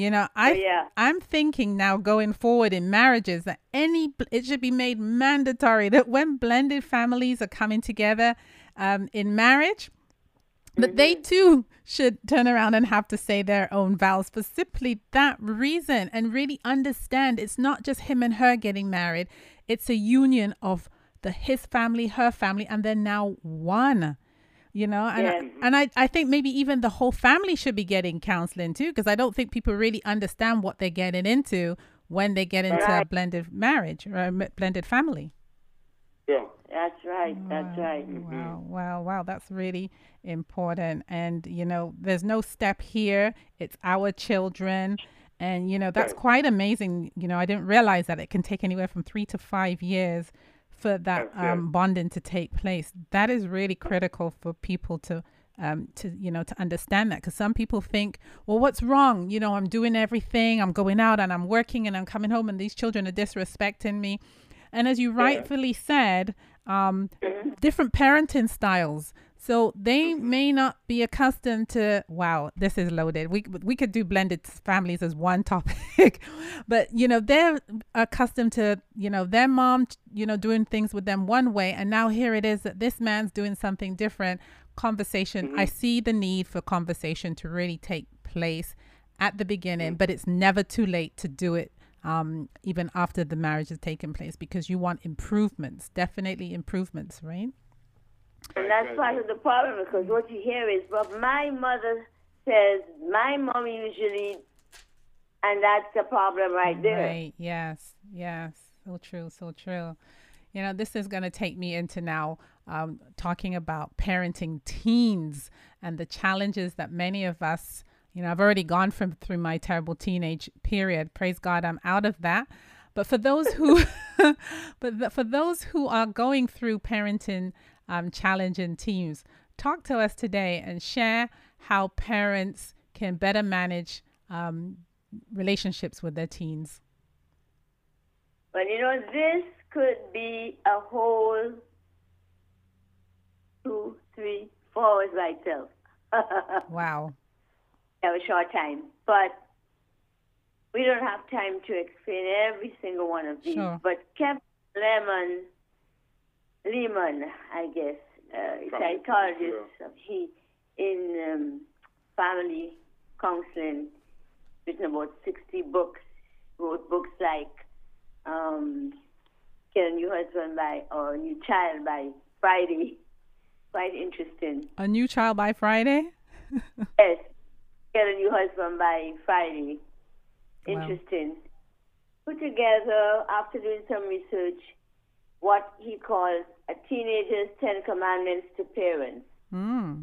S1: I'm thinking now going forward in marriages that it should be made mandatory that when blended families are coming together in marriage, that they too should turn around and have to say their own vows for simply that reason, and really understand it's not just him and her getting married. It's a union of his family, her family, and they're now one. And I think maybe even the whole family should be getting counseling too, because I don't think people really understand what they're getting into when they get into a blended marriage or a blended family.
S2: Yeah.
S3: That's right. That's right.
S1: Wow. That's really important. And, there's no step here. It's our children. And, that's quite amazing. I didn't realize that it can take anywhere from 3 to 5 years for that bonding to take place. That is really critical for people to to understand that, because some people think, well, what's wrong? I'm doing everything. I'm going out and I'm working and I'm coming home and these children are disrespecting me. And as you rightfully said, different parenting styles. So they may not be accustomed to, wow, this is loaded. We could do blended families as one topic, but, they're accustomed to, their mom, doing things with them one way. And now here it is that this man's doing something different. Conversation. I see the need for conversation to really take place at the beginning, but it's never too late to do it. Even after the marriage has taken place, because you want improvements, definitely improvements, right?
S3: And that's part of the problem, because what you hear is, well, my mother says, my mom usually, and that's the problem right there.
S1: Right, yes. So true. This is going to take me into now talking about parenting teens and the challenges that many of us, I've already gone through my terrible teenage period. Praise God, I'm out of that. But for those who, for those who are going through parenting challenging teens, talk to us today and share how parents can better manage relationships with their teens.
S3: Well, this could be a whole 2, 3, 4 hours by itself.
S1: Wow.
S3: Have a short time, but we don't have time to explain every single one of these.
S1: Sure.
S3: But Captain Lehman, I guess, psychologist, he in family counseling, written about 60 books, wrote books like Get a New Husband or New Child by Friday. Quite interesting.
S1: A New Child by Friday?
S3: Yes. Get a New Husband by Friday. Interesting. Wow. Put together, after doing some research, what he calls a teenager's 10 commandments to parents. And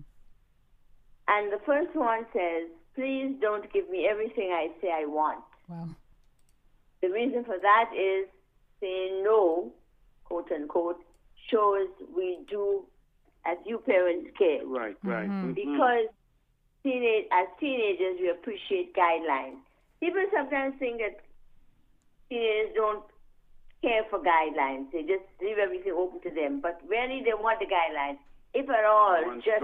S3: the first one says, please don't give me everything I say I want.
S1: Wow.
S3: The reason for that is saying no, quote unquote, shows we do as you parents care.
S2: Right.
S3: Because as teenagers, we appreciate guidelines. People sometimes think that teenagers don't care for guidelines. They just leave everything open to them. But really, they want the guidelines, if at all, just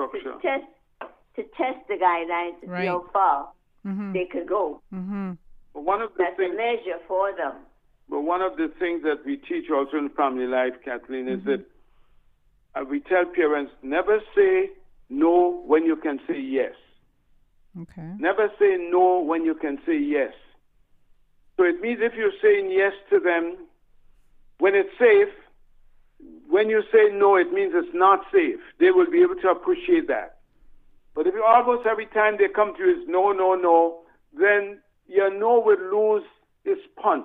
S3: to test the guidelines to see how far they could go.
S2: But one of the
S3: That's a measure for them.
S2: But one of the things that we teach also in family life, Kathleen, is that we tell parents, never say no when you can say yes.
S1: Okay.
S2: Never say no when you can say yes. So it means if you're saying yes to them when it's safe, when you say no, it means it's not safe. They will be able to appreciate that. But if you almost every time they come to you is no, no, no, then your no will lose its punch.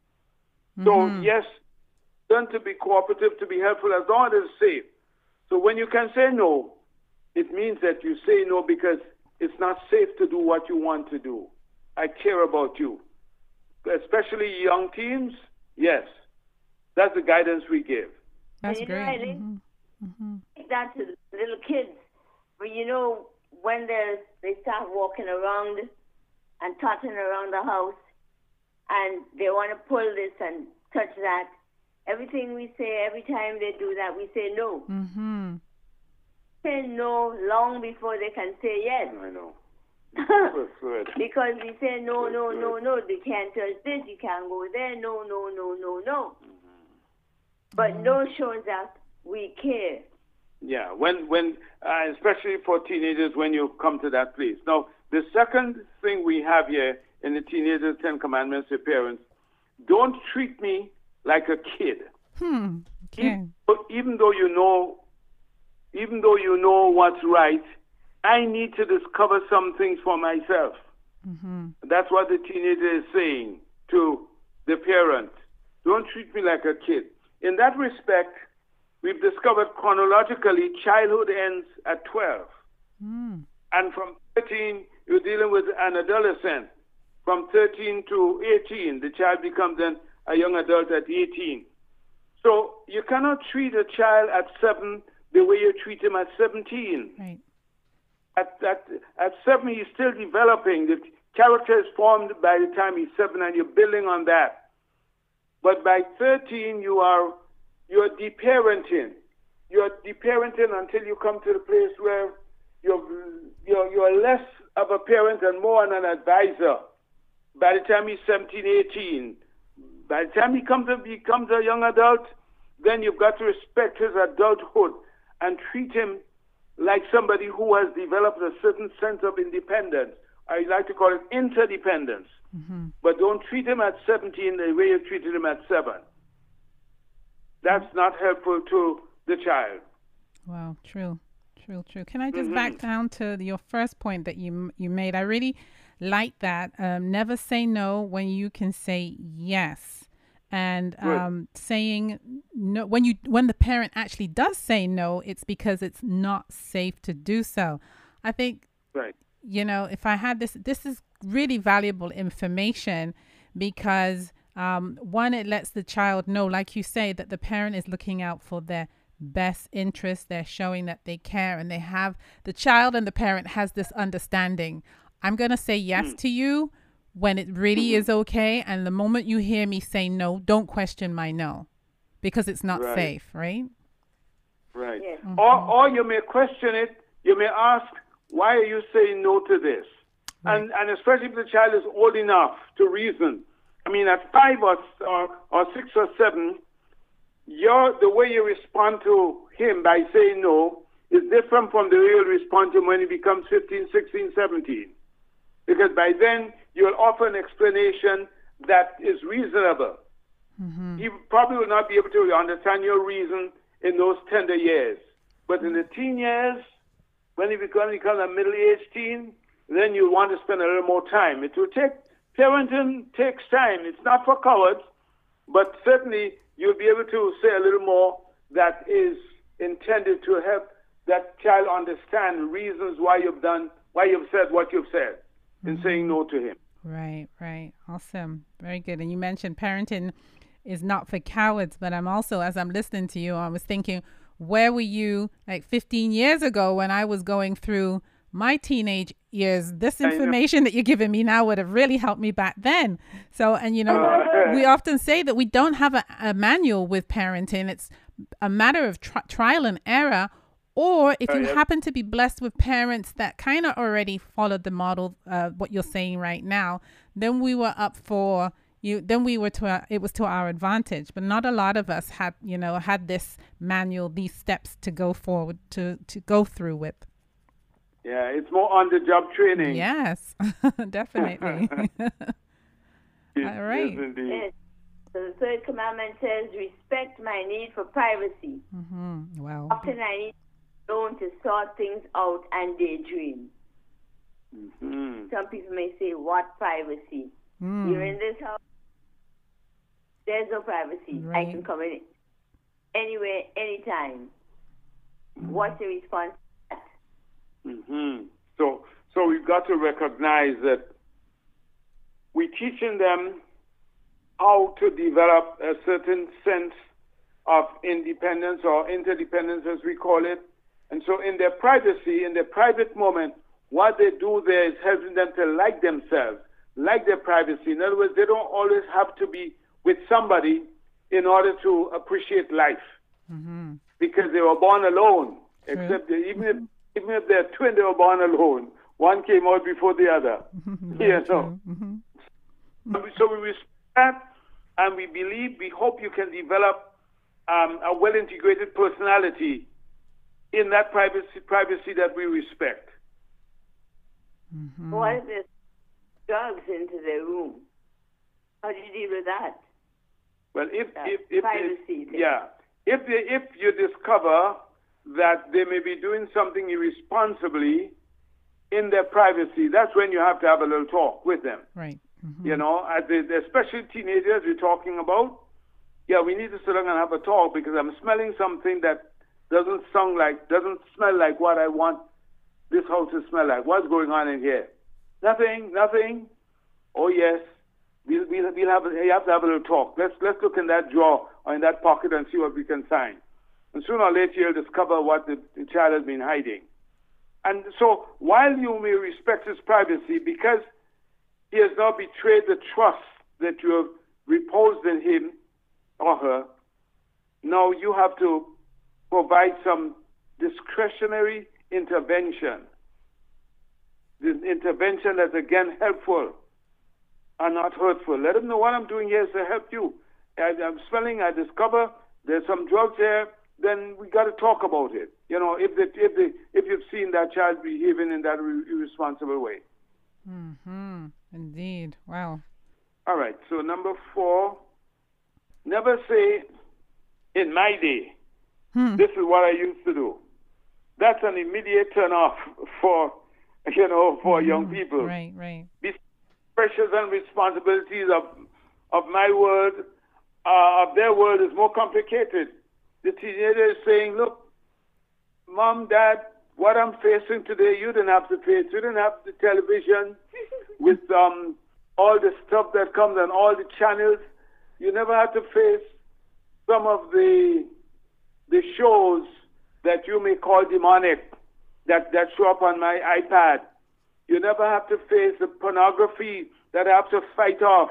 S2: So yes, learn to be cooperative, to be helpful as long as it's safe. So when you can say no, it means that you say no because it's not safe to do what you want to do. I care about you. Especially young teens, yes. That's the guidance we give.
S1: That's great.
S3: I think that to the little kids. But when they start walking around and tottering around the house and they want to pull this and touch that, everything we say, every time they do that, we say no. Say no long before they can say yes.
S2: I know.
S3: Because we say no, they can't touch this, you can't go there, no. But no shows that we care.
S2: Yeah, when especially for teenagers, when you come to that place. Now, the second thing we have here in the Teenagers' 10 Commandments to parents, don't treat me like a kid.
S1: Okay.
S2: Even though you know what's right, I need to discover some things for myself. That's what the teenager is saying to the parent. Don't treat me like a kid. In that respect, we've discovered chronologically childhood ends at 12. And from 13, you're dealing with an adolescent. From 13 to 18, the child becomes then a young adult at 18. So you cannot treat a child at 7 the way you treat him at 17.
S1: Right.
S2: At 7, he's still developing. The character is formed by the time he's 7, and you're building on that. But by 13, you're deparenting. You're deparenting until you come to the place where you're less of a parent and more an advisor. By the time he's 17, 18, by the time he becomes a young adult, then you've got to respect his adulthood and treat him like somebody who has developed a certain sense of independence. I like to call it interdependence. Mm-hmm. But don't treat him at 17 the way you treated him at 7. That's not helpful to the child.
S1: Wow, true. Can I just back down to your first point that you made? I really like that. Never say no when you can say yes. And saying no when the parent actually does say no, it's because it's not safe to do so. I think,
S2: right.
S1: If I had this is really valuable information because one, it lets the child know, like you say, that the parent is looking out for their best interest. They're showing that they care, and the child and the parent has this understanding. I'm going to say yes to you when it really is okay, and the moment you hear me say no, don't question my no, because it's not safe, right?
S2: Right. Yes. Or you may question it. You may ask, why are you saying no to this? Right. And especially if the child is old enough to reason. I mean, at 5 or 6 or 7, the way you respond to him by saying no is different from the way you respond to him when he becomes 15, 16, 17. Because by then, you'll offer an explanation that is reasonable. Mm-hmm. He probably will not be able to understand your reason in those tender years. But in the teen years, when he becomes a middle-aged teen, then you'll want to spend a little more time. Parenting takes time. It's not for cowards, but certainly you'll be able to say a little more that is intended to help that child understand reasons why you've said what you've said in saying no to him.
S1: Right. Awesome. Very good. And you mentioned parenting is not for cowards, but I'm also, as I'm listening to you, I was thinking, where were you like 15 years ago when I was going through my teenage years? This information that you're giving me now would have really helped me back then. So, and we often say that we don't have a manual with parenting. It's a matter of trial and error. Or if you happen to be blessed with parents that kind of already followed the model, what you're saying right now, then we were up for you. Then it was to our advantage. But not a lot of us had this manual, these steps to go forward to go through with.
S2: Yeah, it's more on-the-job training.
S1: Yes, definitely. All right.
S2: Yes, indeed.
S3: Yes. So the third commandment says, respect my need for privacy.
S1: Mm-hmm. Wow.
S3: Often I need alone to sort things out and daydream.
S2: Mm-hmm.
S3: Some people may say, what privacy? You're in this house, there's no privacy.
S1: Right.
S3: I can come in anywhere, anytime. What's your response to that?
S2: Mm-hmm. So we've got to recognize that we're teaching them how to develop a certain sense of independence or interdependence, as we call it. And so in their privacy, in their private moment, what they do there is helping them to like themselves, like their privacy. In other words, they don't always have to be with somebody in order to appreciate life, because they were born alone. True. Except that even if they're twin, they were born alone. One came out before the other. Mm-hmm. So we respect that, and we hope you can develop a well-integrated personality in that privacy that we respect.
S3: Mm-hmm. What if there's drugs into their room? How do you deal with that?
S2: Well, if you discover that they may be doing something irresponsibly in their privacy, that's when you have to have a little talk with them.
S1: Right. Mm-hmm.
S2: Especially teenagers we're talking about. Yeah, we need to sit down and have a talk, because I'm smelling something that doesn't smell like what I want this house to smell like. What's going on in here? Nothing. Oh yes, you have to have a little talk. Let's look in that drawer or in that pocket and see what we can find. And sooner or later you'll discover what the child has been hiding. And so while you may respect his privacy, because he has now betrayed the trust that you have reposed in him or her, now you have to provide some discretionary intervention. This intervention that's, again, helpful and not hurtful. Let him know what I'm doing here is to help you. I'm smelling, I discover there's some drugs there, then we got to talk about it. You know, if you've seen that child behaving in that irresponsible way.
S1: Mm-hmm. Indeed. Wow.
S2: All right. So number 4, never say, in my day, this is what I used to do. That's an immediate turn off for, for young people.
S1: Right, right.
S2: These pressures and responsibilities of my world, of their world is more complicated. The teenager is saying, look, Mom, Dad, what I'm facing today, you didn't have to face. You didn't have the television with all the stuff that comes on all the channels. You never had to face some of the shows that you may call demonic that show up on my iPad. You never have to face the pornography that I have to fight off,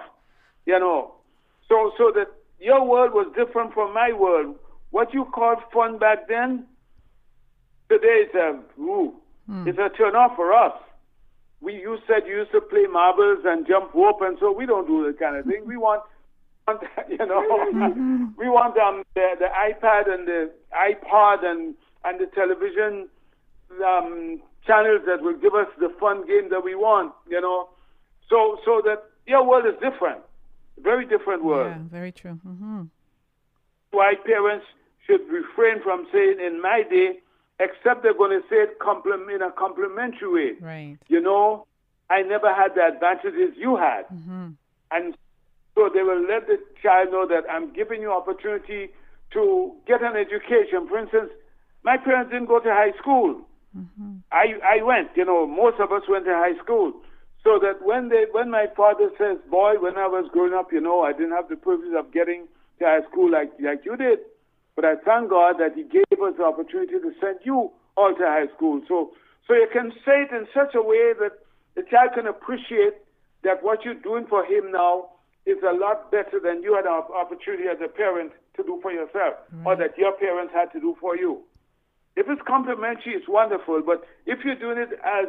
S2: So that your world was different from my world. What you called fun back then, today it's a turn off for us. You said you used to play marbles and jump rope, and so we don't do that kind of thing. We want we want the iPad and the iPod and the television channels that will give us the fun game that we want, So that your world is different, very different world.
S1: Yeah, very true. Mm-hmm.
S2: Why parents should refrain from saying, in my day, except they're going to say it in a complimentary way.
S1: Right.
S2: I never had the advantages you had.
S1: Mm-hmm.
S2: And so they will let the child know that I'm giving you opportunity to get an education. For instance, my parents didn't go to high school.
S1: Mm-hmm.
S2: I went, most of us went to high school. So that when my father says, boy, when I was growing up, I didn't have the privilege of getting to high school like you did. But I thank God that he gave us the opportunity to send you all to high school. So you can say it in such a way that the child can appreciate that what you're doing for him now is a lot better than you had an opportunity as a parent to do for yourself, or that your parents had to do for you. If it's complimentary, it's wonderful. But if you're doing it as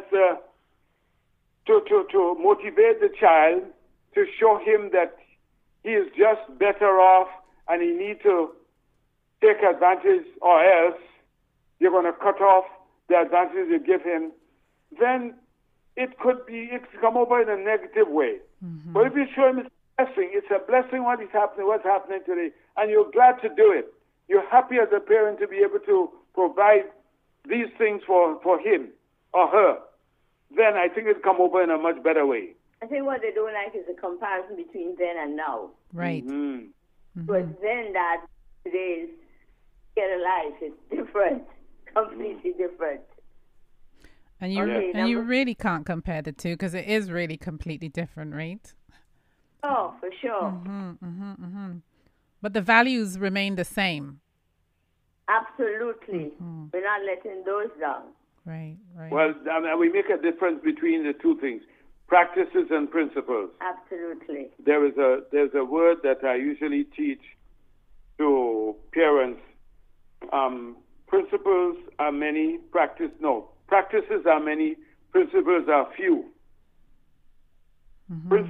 S2: to motivate the child, to show him that he is just better off and he needs to take advantage, or else you're going to cut off the advantage you give him, then it could come over in a negative way. Mm-hmm. But if you show him it's a blessing what's happening today, and you're glad to do it. You're happy as a parent to be able to provide these things for him or her, then I think it'll come over in a much better way.
S3: I think what they don't like is the comparison between then and now.
S1: Right.
S2: Mm-hmm.
S3: Mm-hmm. But then that today's get a life is different, completely different.
S1: And you really can't compare the two because it is really completely different, right?
S3: Oh, for sure.
S1: Mm-hmm, mm-hmm, mm-hmm. But the values remain the same.
S3: Absolutely. Mm-hmm. We're not letting those down.
S1: Right, right.
S2: Well, we make a difference between the two things, practices and principles.
S3: Absolutely.
S2: There's a word that I usually teach to parents. Principles are many, practices are many, principles are few. Mm-hmm.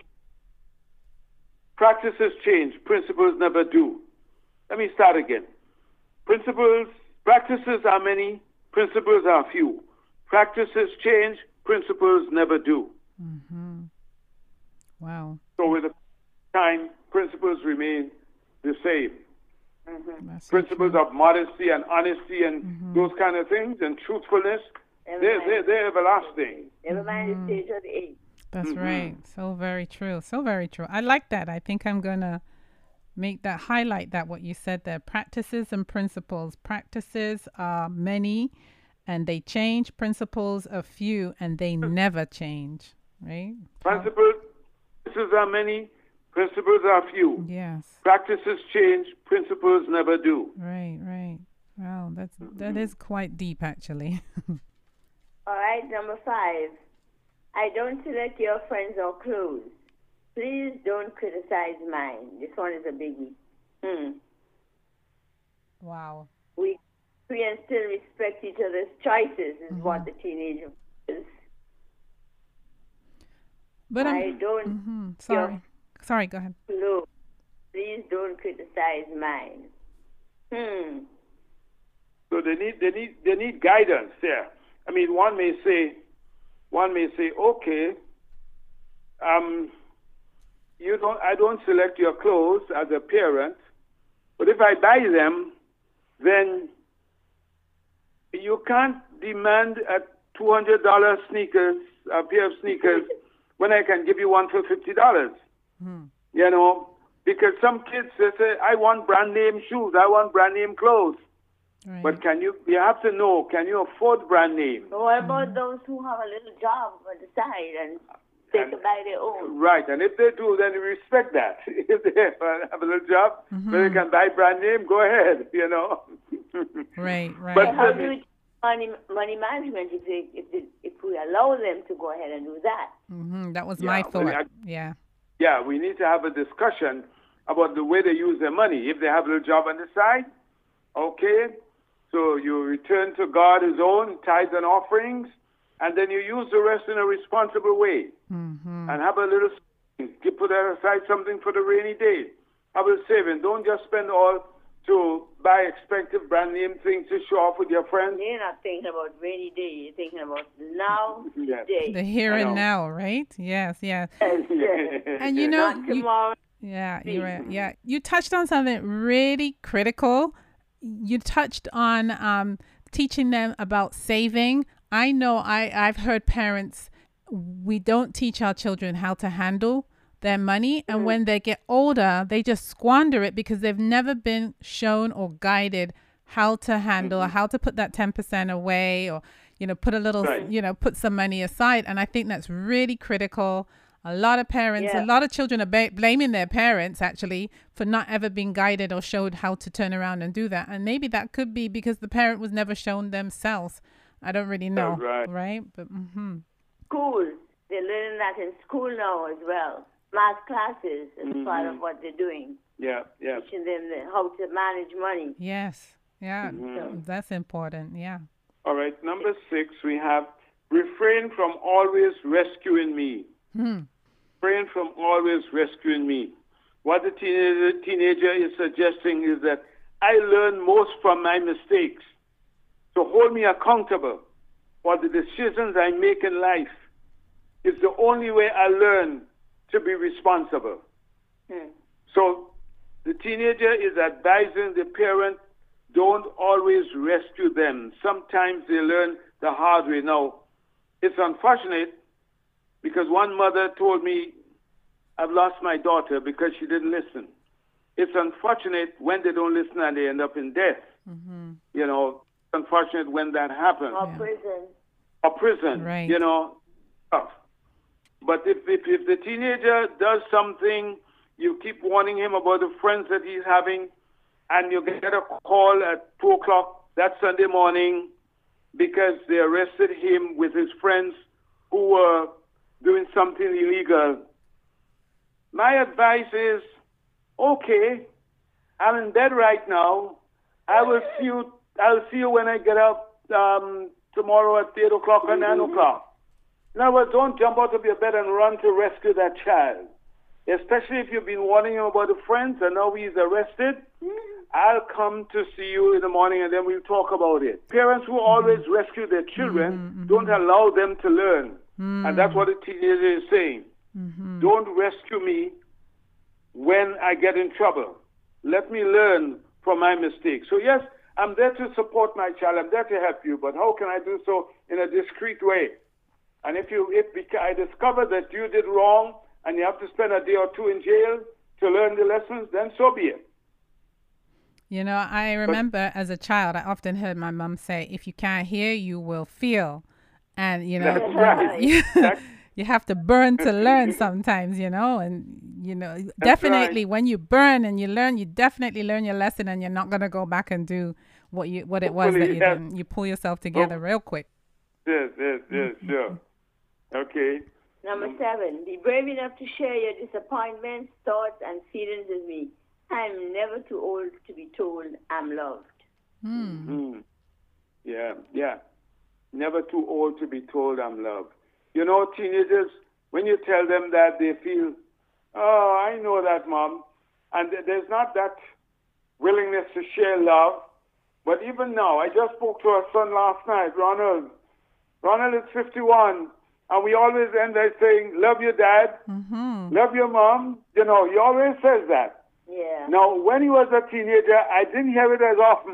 S2: Practices change, principles never do. Let me start again. Practices are many, principles are few. Practices change, principles never do.
S1: Mm-hmm. Wow.
S2: So with the time, principles remain the same. Mm-hmm. Principles of modesty and honesty and those kind of things and truthfulness, they're everlasting.
S3: Never mind the stage of the age.
S1: That's right. So very true. So very true. I like that. I think I'm going to highlight that what you said there. Practices and principles. Practices are many and they change. Principles are few and they never change. Right?
S2: Practices are many. Principles are few.
S1: Yes.
S2: Practices change. Principles never do.
S1: Right, right. Wow, that is quite deep, actually.
S3: All right, number 5. I don't select your friends or clothes. Please don't criticize mine. This one is a biggie.
S1: Wow.
S3: We and still respect each other's choices is what the teenager is.
S1: But
S3: I don't.
S1: Sorry, go ahead.
S3: Clothes. Please don't criticize mine.
S2: So they need guidance there. I mean, one may say, okay, I don't select your clothes as a parent, but if I buy them, then you can't demand a $200 sneakers, a pair of sneakers, when I can give you one for $50. You know, because some kids, they say, I want brand name shoes, I want brand name clothes.
S1: Right.
S2: But you have to know, can you afford brand name?
S3: What about those who have a little job on the side and they can buy their own?
S2: Right, and if they do, then we respect that. If they have a little job where they can buy brand name, go ahead, you know.
S1: Right.
S2: But
S3: how do you money management if we allow them to go ahead and do that?
S1: That was my thought.
S2: Yeah, we need to have a discussion about the way they use their money. If they have a little job on the side, okay, so you return to God His own tithes and offerings, and then you use the rest in a responsible way. And have a little saving. You put aside something for the rainy day. Have a saving. Don't just spend all to buy expensive brand name things to show off with your friends.
S3: You're not thinking about rainy day. You're thinking about now, today.
S1: The here and now, right? Yes. And you know,
S3: not tomorrow.
S1: You're right. Yeah, you touched on something really critical. You touched on teaching them about saving. I know I've heard parents, we don't teach our children how to handle their money. And when they get older, they just squander it because they've never been shown or guided how to handle, or how to put that 10% away, or, put a little, put some money aside. And I think that's really critical. A lot of parents, a lot of children are blaming their parents actually for not ever being guided or showed how to turn around and do that. And maybe that could be because the parent was never shown themselves. I don't really know. Right? But
S3: School, they're learning that in school now as well. Math classes is part of what they're doing.
S2: Yeah.
S3: Teaching them how to manage money.
S1: Yes. Yeah. That's important. Yeah.
S2: All right. Number 6, we have refrain from always rescuing me. Refrain from always rescuing me. What the teenager is suggesting is that I learn most from my mistakes. So hold me accountable for the decisions I make in life. It's the only way I learn to be responsible. So the teenager is advising the parent, don't always rescue them. Sometimes they learn the hard way. Now, it's unfortunate because one mother told me, I've lost my daughter because she didn't listen. It's unfortunate when they don't listen and they end up in death. It's unfortunate when that happens. Or prison.
S1: Right.
S2: Tough. But if the teenager does something, you keep warning him about the friends that he's having, and you get a call at 2 o'clock that Sunday morning because they arrested him with his friends who were doing something illegal. My advice is, okay, I'm in bed right now. I'll see you when I get up tomorrow at 8 o'clock or 9 o'clock. In other words, don't jump out of your bed and run to rescue that child. Especially if you've been warning him about the friends and now he's arrested. I'll come to see you in the morning and then we'll talk about it. Parents who always rescue their children don't allow them to learn. And that's what the teenager is saying. Don't rescue me when I get in trouble. Let me learn from my mistakes. So yes, I'm there to support my child. I'm there to help you. But how can I do so in a discreet way? And if I discover that you did wrong and you have to spend a day or two in jail to learn the lessons, then so be it.
S1: I remember as a child, I often heard my mom say, if you can't hear, you will feel. And,
S2: that's right.
S1: You have to burn to learn sometimes, and, definitely right. When you burn and you learn, you definitely learn your lesson and you're not going to go back and do what it was that you did. You pull yourself together real quick.
S2: Yes, sure. Okay.
S3: Number 7, be brave enough to share your disappointments, thoughts, and feelings with me. I'm never too old to be told I'm loved.
S2: Yeah. Never too old to be told I'm loved. You know, teenagers, when you tell them that, they feel, oh, I know that, Mom. And there's not that willingness to share love. But even now, I just spoke to our son last night, Ronald. Ronald is 51. And we always end by saying, love your dad, love your mom. You know, he always says that.
S3: Yeah.
S2: Now, when he was a teenager, I didn't hear it as often.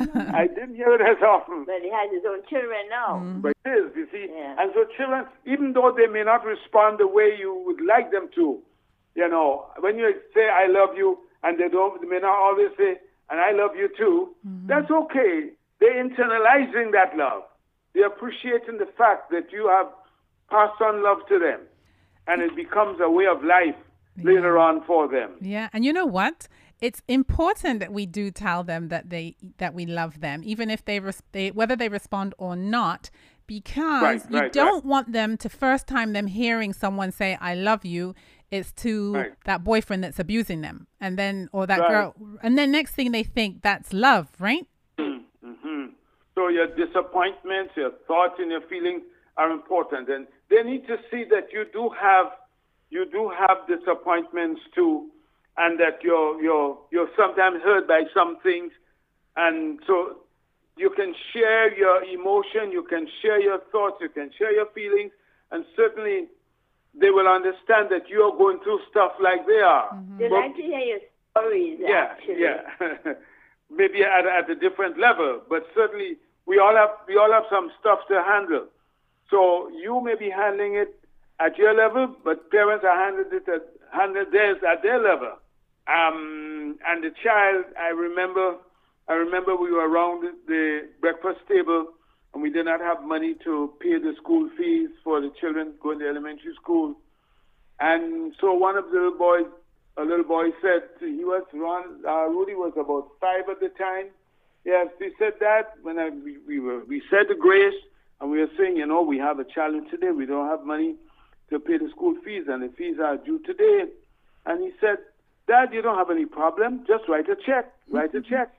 S3: But he has his own children now.
S2: But it is, you see.
S3: Yeah.
S2: And so children, even though they may not respond the way you would like them to, you know, when you say, I love you, and they may not always say, and I love you too, that's okay. They're internalizing that love. They're appreciating the fact that you have passed on love to them, and it becomes a way of life later on for them.
S1: Yeah, and you know what? It's important that we do tell them that we love them, even if whether they respond or not, because you don't want them to first time them hearing someone say "I love you" is to that boyfriend that's abusing them, and then or that girl, and then next thing they think that's love, right?
S2: So your disappointments, your thoughts, and your feelings are important, and they need to see that you do have disappointments too, and that you're sometimes hurt by some things, and so you can share your emotion, you can share your thoughts, you can share your feelings, and certainly they will understand that you are going through stuff like they are.
S3: They like to hear your stories. Actually.
S2: Yeah. Maybe at a different level, but certainly we all have some stuff to handle. So you may be handling it at your level, but parents are handling theirs at their level. And the child, I remember we were around the breakfast table, and we did not have money to pay the school fees for the children going to elementary school. And so one of the little boy said, Rudy was about 5 at the time. Yes, he said that when we said the grace, and we were saying, you know, we have a challenge today. We don't have money to pay the school fees, and the fees are due today. And he said, Dad, you don't have any problem. Just write a check. Write a check.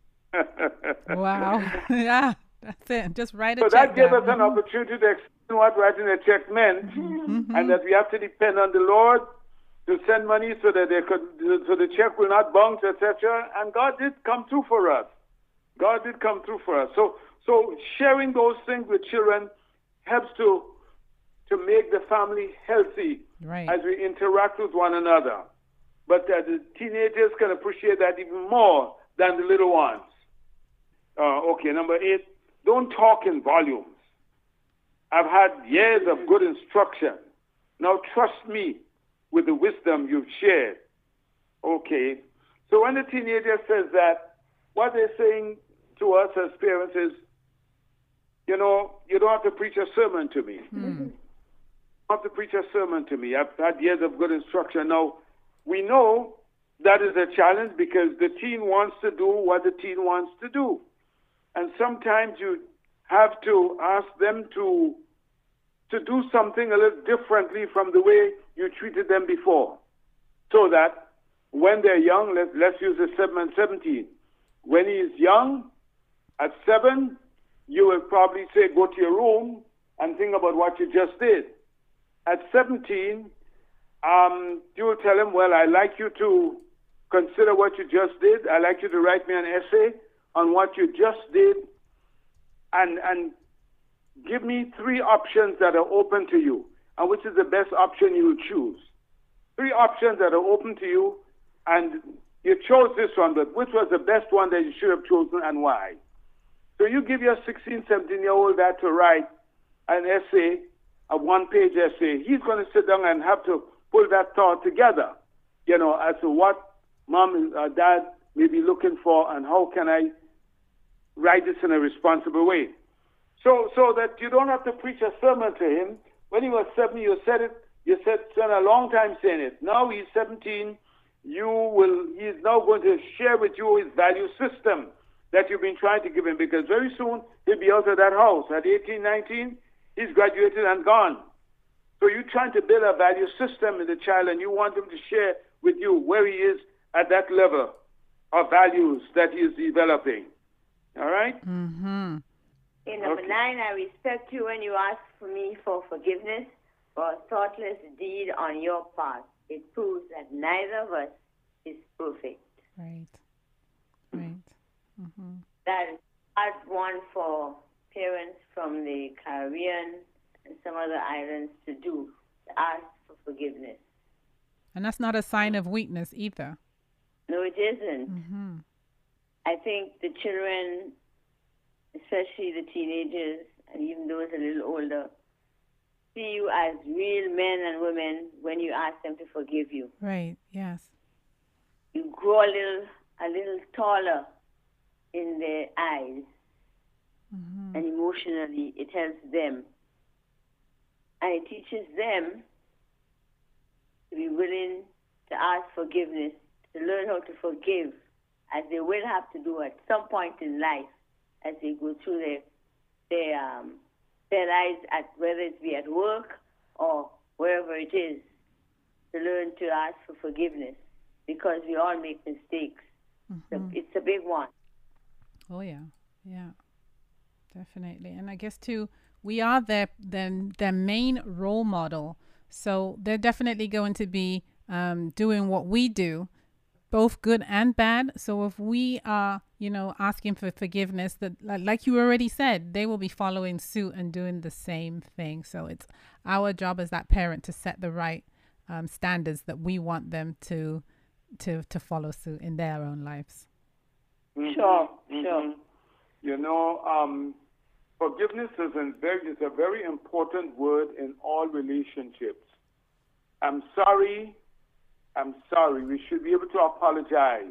S1: Wow. Yeah, that's it. Just write a check.
S2: So that gave us an opportunity to explain what writing a check meant, and that we have to depend on the Lord to send money so that so the check will not bounce, etc. And God did come through for us. So sharing those things with children helps to make the family healthy as we interact with one another. But the teenagers can appreciate that even more than the little ones. Okay, number 8, don't talk in volumes. I've had years of good instruction. Now trust me with the wisdom you've shared. Okay, so when the teenager says that, what they're saying to us as parents is, you know, you don't have to preach a sermon to me. You don't have to preach a sermon to me. I've had years of good instruction. Now, we know that is a challenge because the teen wants to do what the teen wants to do. And sometimes you have to ask them to do something a little differently from the way you treated them before. So that when they're young, let's use the 7 and 17. When he is young, at 7, you will probably say, go to your room and think about what you just did. At 17, you will tell him, well, I'd like you to consider what you just did. I'd like you to write me an essay on what you just did and give me 3 options that are open to you. And which is the best option you will choose? 3 options that are open to you, and you chose this one, but which was the best one that you should have chosen and why? So you give your 16, 17-year-old that to write an essay, a 1-page essay. He's going to sit down and have to pull that thought together, you know, as to what mom and dad may be looking for and how can I write this in a responsible way. So that you don't have to preach a sermon to him. When he was 7, you spent a long time saying it. Now he's 17, he's now going to share with you his value system. that you've been trying to give him, because very soon he'll be out of that house. At 18, 19, he's graduated and gone. So you're trying to build a value system in the child, and you want him to share with you where he is at that level of values that he is developing. All right?
S1: Mm-hmm.
S3: Okay, number 9, I respect you when you ask for me for forgiveness for a thoughtless deed on your part. It proves that neither of us is perfect.
S1: Right. Right. Mm-hmm.
S3: That is hard one for parents from the Caribbean and some other islands to do, to ask for forgiveness.
S1: And that's not a sign of weakness either.
S3: No, it isn't.
S1: Mm-hmm.
S3: I think the children, especially the teenagers and even those a little older, see you as real men and women when you ask them to forgive you.
S1: Right. Yes.
S3: You grow a little taller in their eyes,
S1: Mm-hmm.
S3: and emotionally it helps them. And it teaches them to be willing to ask forgiveness, to learn how to forgive, as they will have to do at some point in life as they go through their lives, at whether it be at work or wherever it is, to learn to ask for forgiveness, because we all make mistakes.
S1: Mm-hmm.
S3: So it's a big one.
S1: Oh yeah, yeah, definitely. And I guess too, we are their main role model, so they're definitely going to be doing what we do, both good and bad. So if we are, asking for forgiveness, that like you already said, they will be following suit and doing the same thing. So it's our job as that parent to set the right standards that we want them to follow suit in their own lives.
S2: Mm-hmm.
S3: Sure.
S2: Forgiveness is a very important word in all relationships. I'm sorry. We should be able to apologize.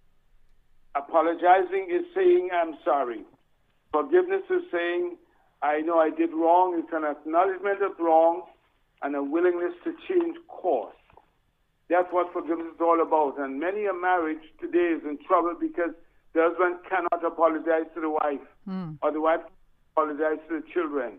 S2: Apologizing is saying I'm sorry. Forgiveness is saying, I know I did wrong. It's an acknowledgement of wrong and a willingness to change course. That's what forgiveness is all about. And many a marriage today is in trouble because the husband cannot apologize to the wife, or the wife apologize to the children,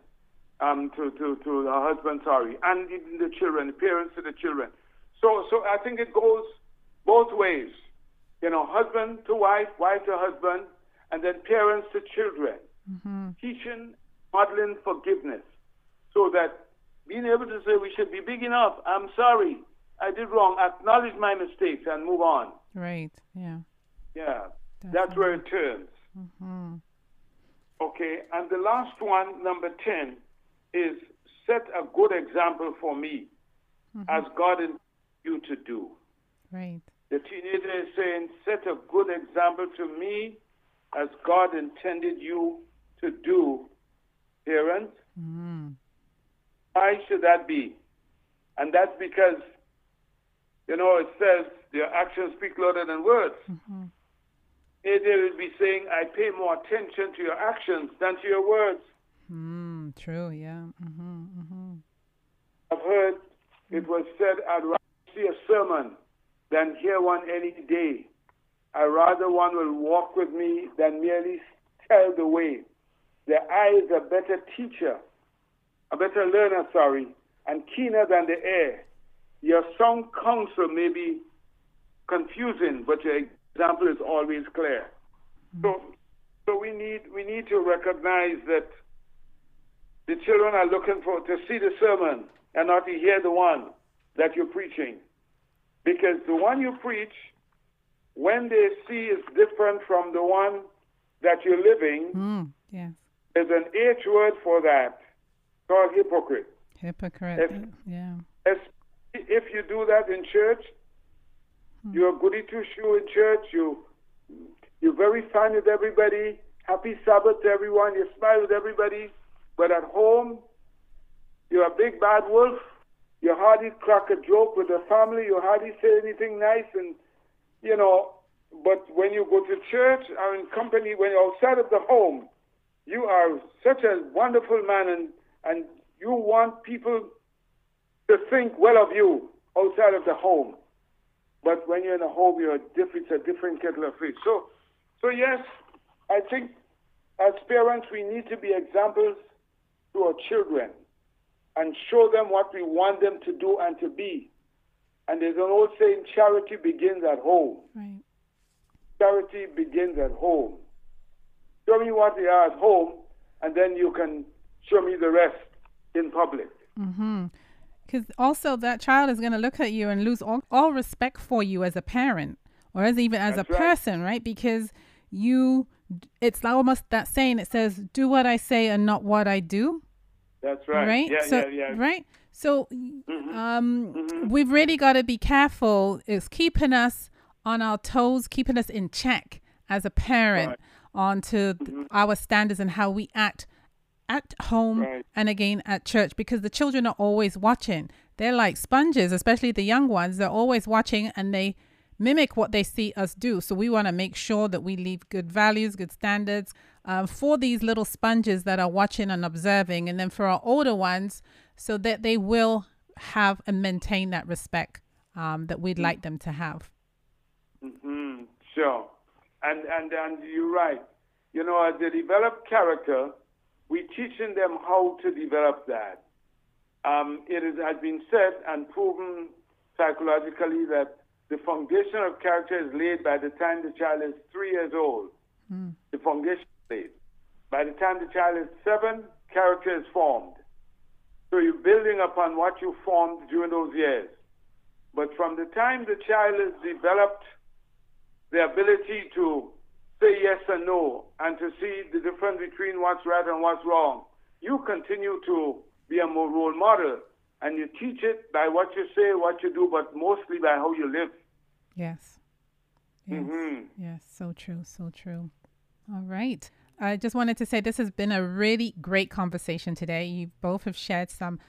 S2: to her husband, and even the children, the parents to the children. So I think it goes both ways. Husband to wife, wife to husband, and then parents to children.
S1: Mm-hmm.
S2: Teaching, modeling forgiveness, so that being able to say we should be big enough. I'm sorry, I did wrong. Acknowledge my mistakes and move on.
S1: Right. Yeah.
S2: Yeah.
S1: Definitely.
S2: That's where it turns.
S1: Mm-hmm.
S2: Okay, and the last one, number 10, is set a good example for me, as God intended you to do.
S1: Right.
S2: The teenager is saying, set a good example to me as God intended you to do, parents.
S1: Mm-hmm.
S2: Why should that be? And that's because, it says, your actions speak louder than words.
S1: Mm-hmm.
S2: They will be saying, I pay more attention to your actions than to your words.
S1: True, yeah. Mm-hmm, mm-hmm.
S2: I've heard it was said, I'd rather see a sermon than hear one any day. I rather one will walk with me than merely tell the way. The eye is a better teacher, a better learner, and keener than the air. Your sound counsel may be confusing, but your example is always clear. So we need to recognize that the children are looking to see the sermon and not to hear the one that you're preaching. Because the one you preach, when they see is different from the one that you're living,
S1: yes.
S2: There's an H word for that, called hypocrite.
S1: Hypocrite, yeah.
S2: If you do that in church, you're goody two-shoe in church, you're very fine with everybody, happy Sabbath to everyone, you smile with everybody, but at home, you're a big bad wolf, you hardly crack a joke with the family, you hardly say anything nice, and, but when you go to church or in company, when you're outside of the home, you are such a wonderful man, and you want people to think well of you outside of the home. But when you're in the home, it's a different kettle of fish. So yes, I think as parents, we need to be examples to our children and show them what we want them to do and to be. And there's an old saying, charity begins at home.
S1: Right.
S2: Charity begins at home. Show me what they are at home, and then you can show me the rest in public.
S1: Because also that child is going to look at you and lose all respect for you as a parent or as even as
S2: That's
S1: a
S2: right.
S1: person, right? Because it's almost that saying, it says, do what I say and not what I do.
S2: That's right.
S1: Right?
S2: Yeah, yeah.
S1: Right? So we've really got to be careful. It's keeping us on our toes, keeping us in check as a parent
S2: Right.
S1: onto our standards and how we act at home
S2: Right.
S1: and again at church, because the children are always watching. They're like sponges, especially the young ones. They're always watching and they mimic what they see us do. So we want to make sure that we leave good values, good standards for these little sponges that are watching and observing. And then for our older ones, so that they will have and maintain that respect that we'd like them to have.
S2: Sure. And you're right. You know, as they develop character, we're teaching them how to develop that. Has been said and proven psychologically that the foundation of character is laid by the time the child is 3 years old. The foundation is laid. By the time the child is 7, character is formed. So you're building upon what you formed during those years. But from the time the child has developed the ability to say yes and no and to see the difference between what's right and what's wrong, you continue to be a role model, and you teach it by what you say, what you do, but mostly by how you live.
S1: Yes. Yes. So true. So true. All right. I just wanted to say this has been a really great conversation today. You both have shared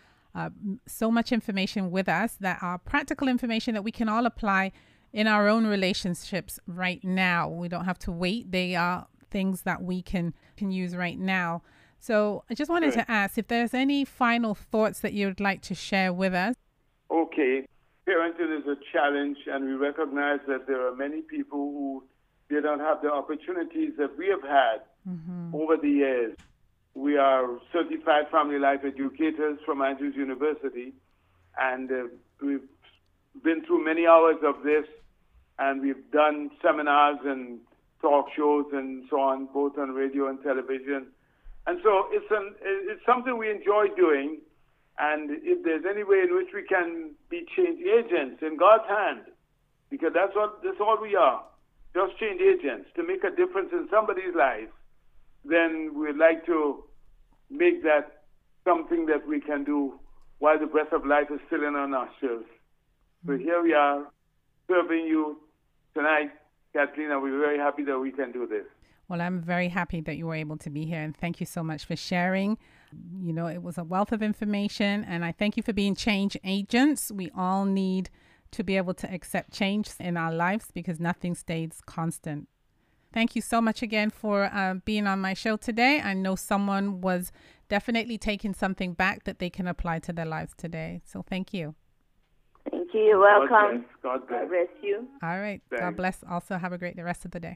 S1: so much information with us that are practical information that we can all apply in our own relationships right now. We don't have to wait. They are things that we can use right now. So I just wanted to ask if there's any final thoughts that you'd like to share with us.
S2: Okay. Parenting is a challenge, and we recognize that there are many people who they don't have the opportunities that we have had over the years. We are certified family life educators from Andrews University, and we've been through many hours of this, and we've done seminars and talk shows and so on, both on radio and television. And so it's something we enjoy doing, and if there's any way in which we can be change agents in God's hand, because that's all we are, just change agents to make a difference in somebody's life, then we'd like to make that something that we can do while the breath of life is still in our nostrils. So here we are, serving you tonight, Kathleen, and we're very happy that we can do this.
S1: Well, I'm very happy that you were able to be here, and thank you so much for sharing. You know, it was a wealth of information, and I thank you for being change agents. We all need to be able to accept change in our lives because nothing stays constant. Thank you so much again for being on my show today. I know someone was definitely taking something back that they can apply to their lives today. So thank you.
S3: Thank you. You're welcome.
S2: God bless.
S3: God bless you.
S1: All right.
S2: Thanks.
S1: God bless. Also, have a great the rest of the day.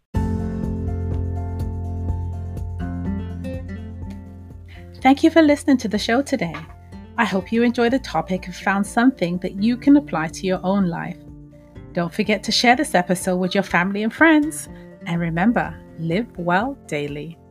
S1: Thank you for listening to the show today. I hope you enjoyed the topic and found something that you can apply to your own life. Don't forget to share this episode with your family and friends. And remember, live well daily.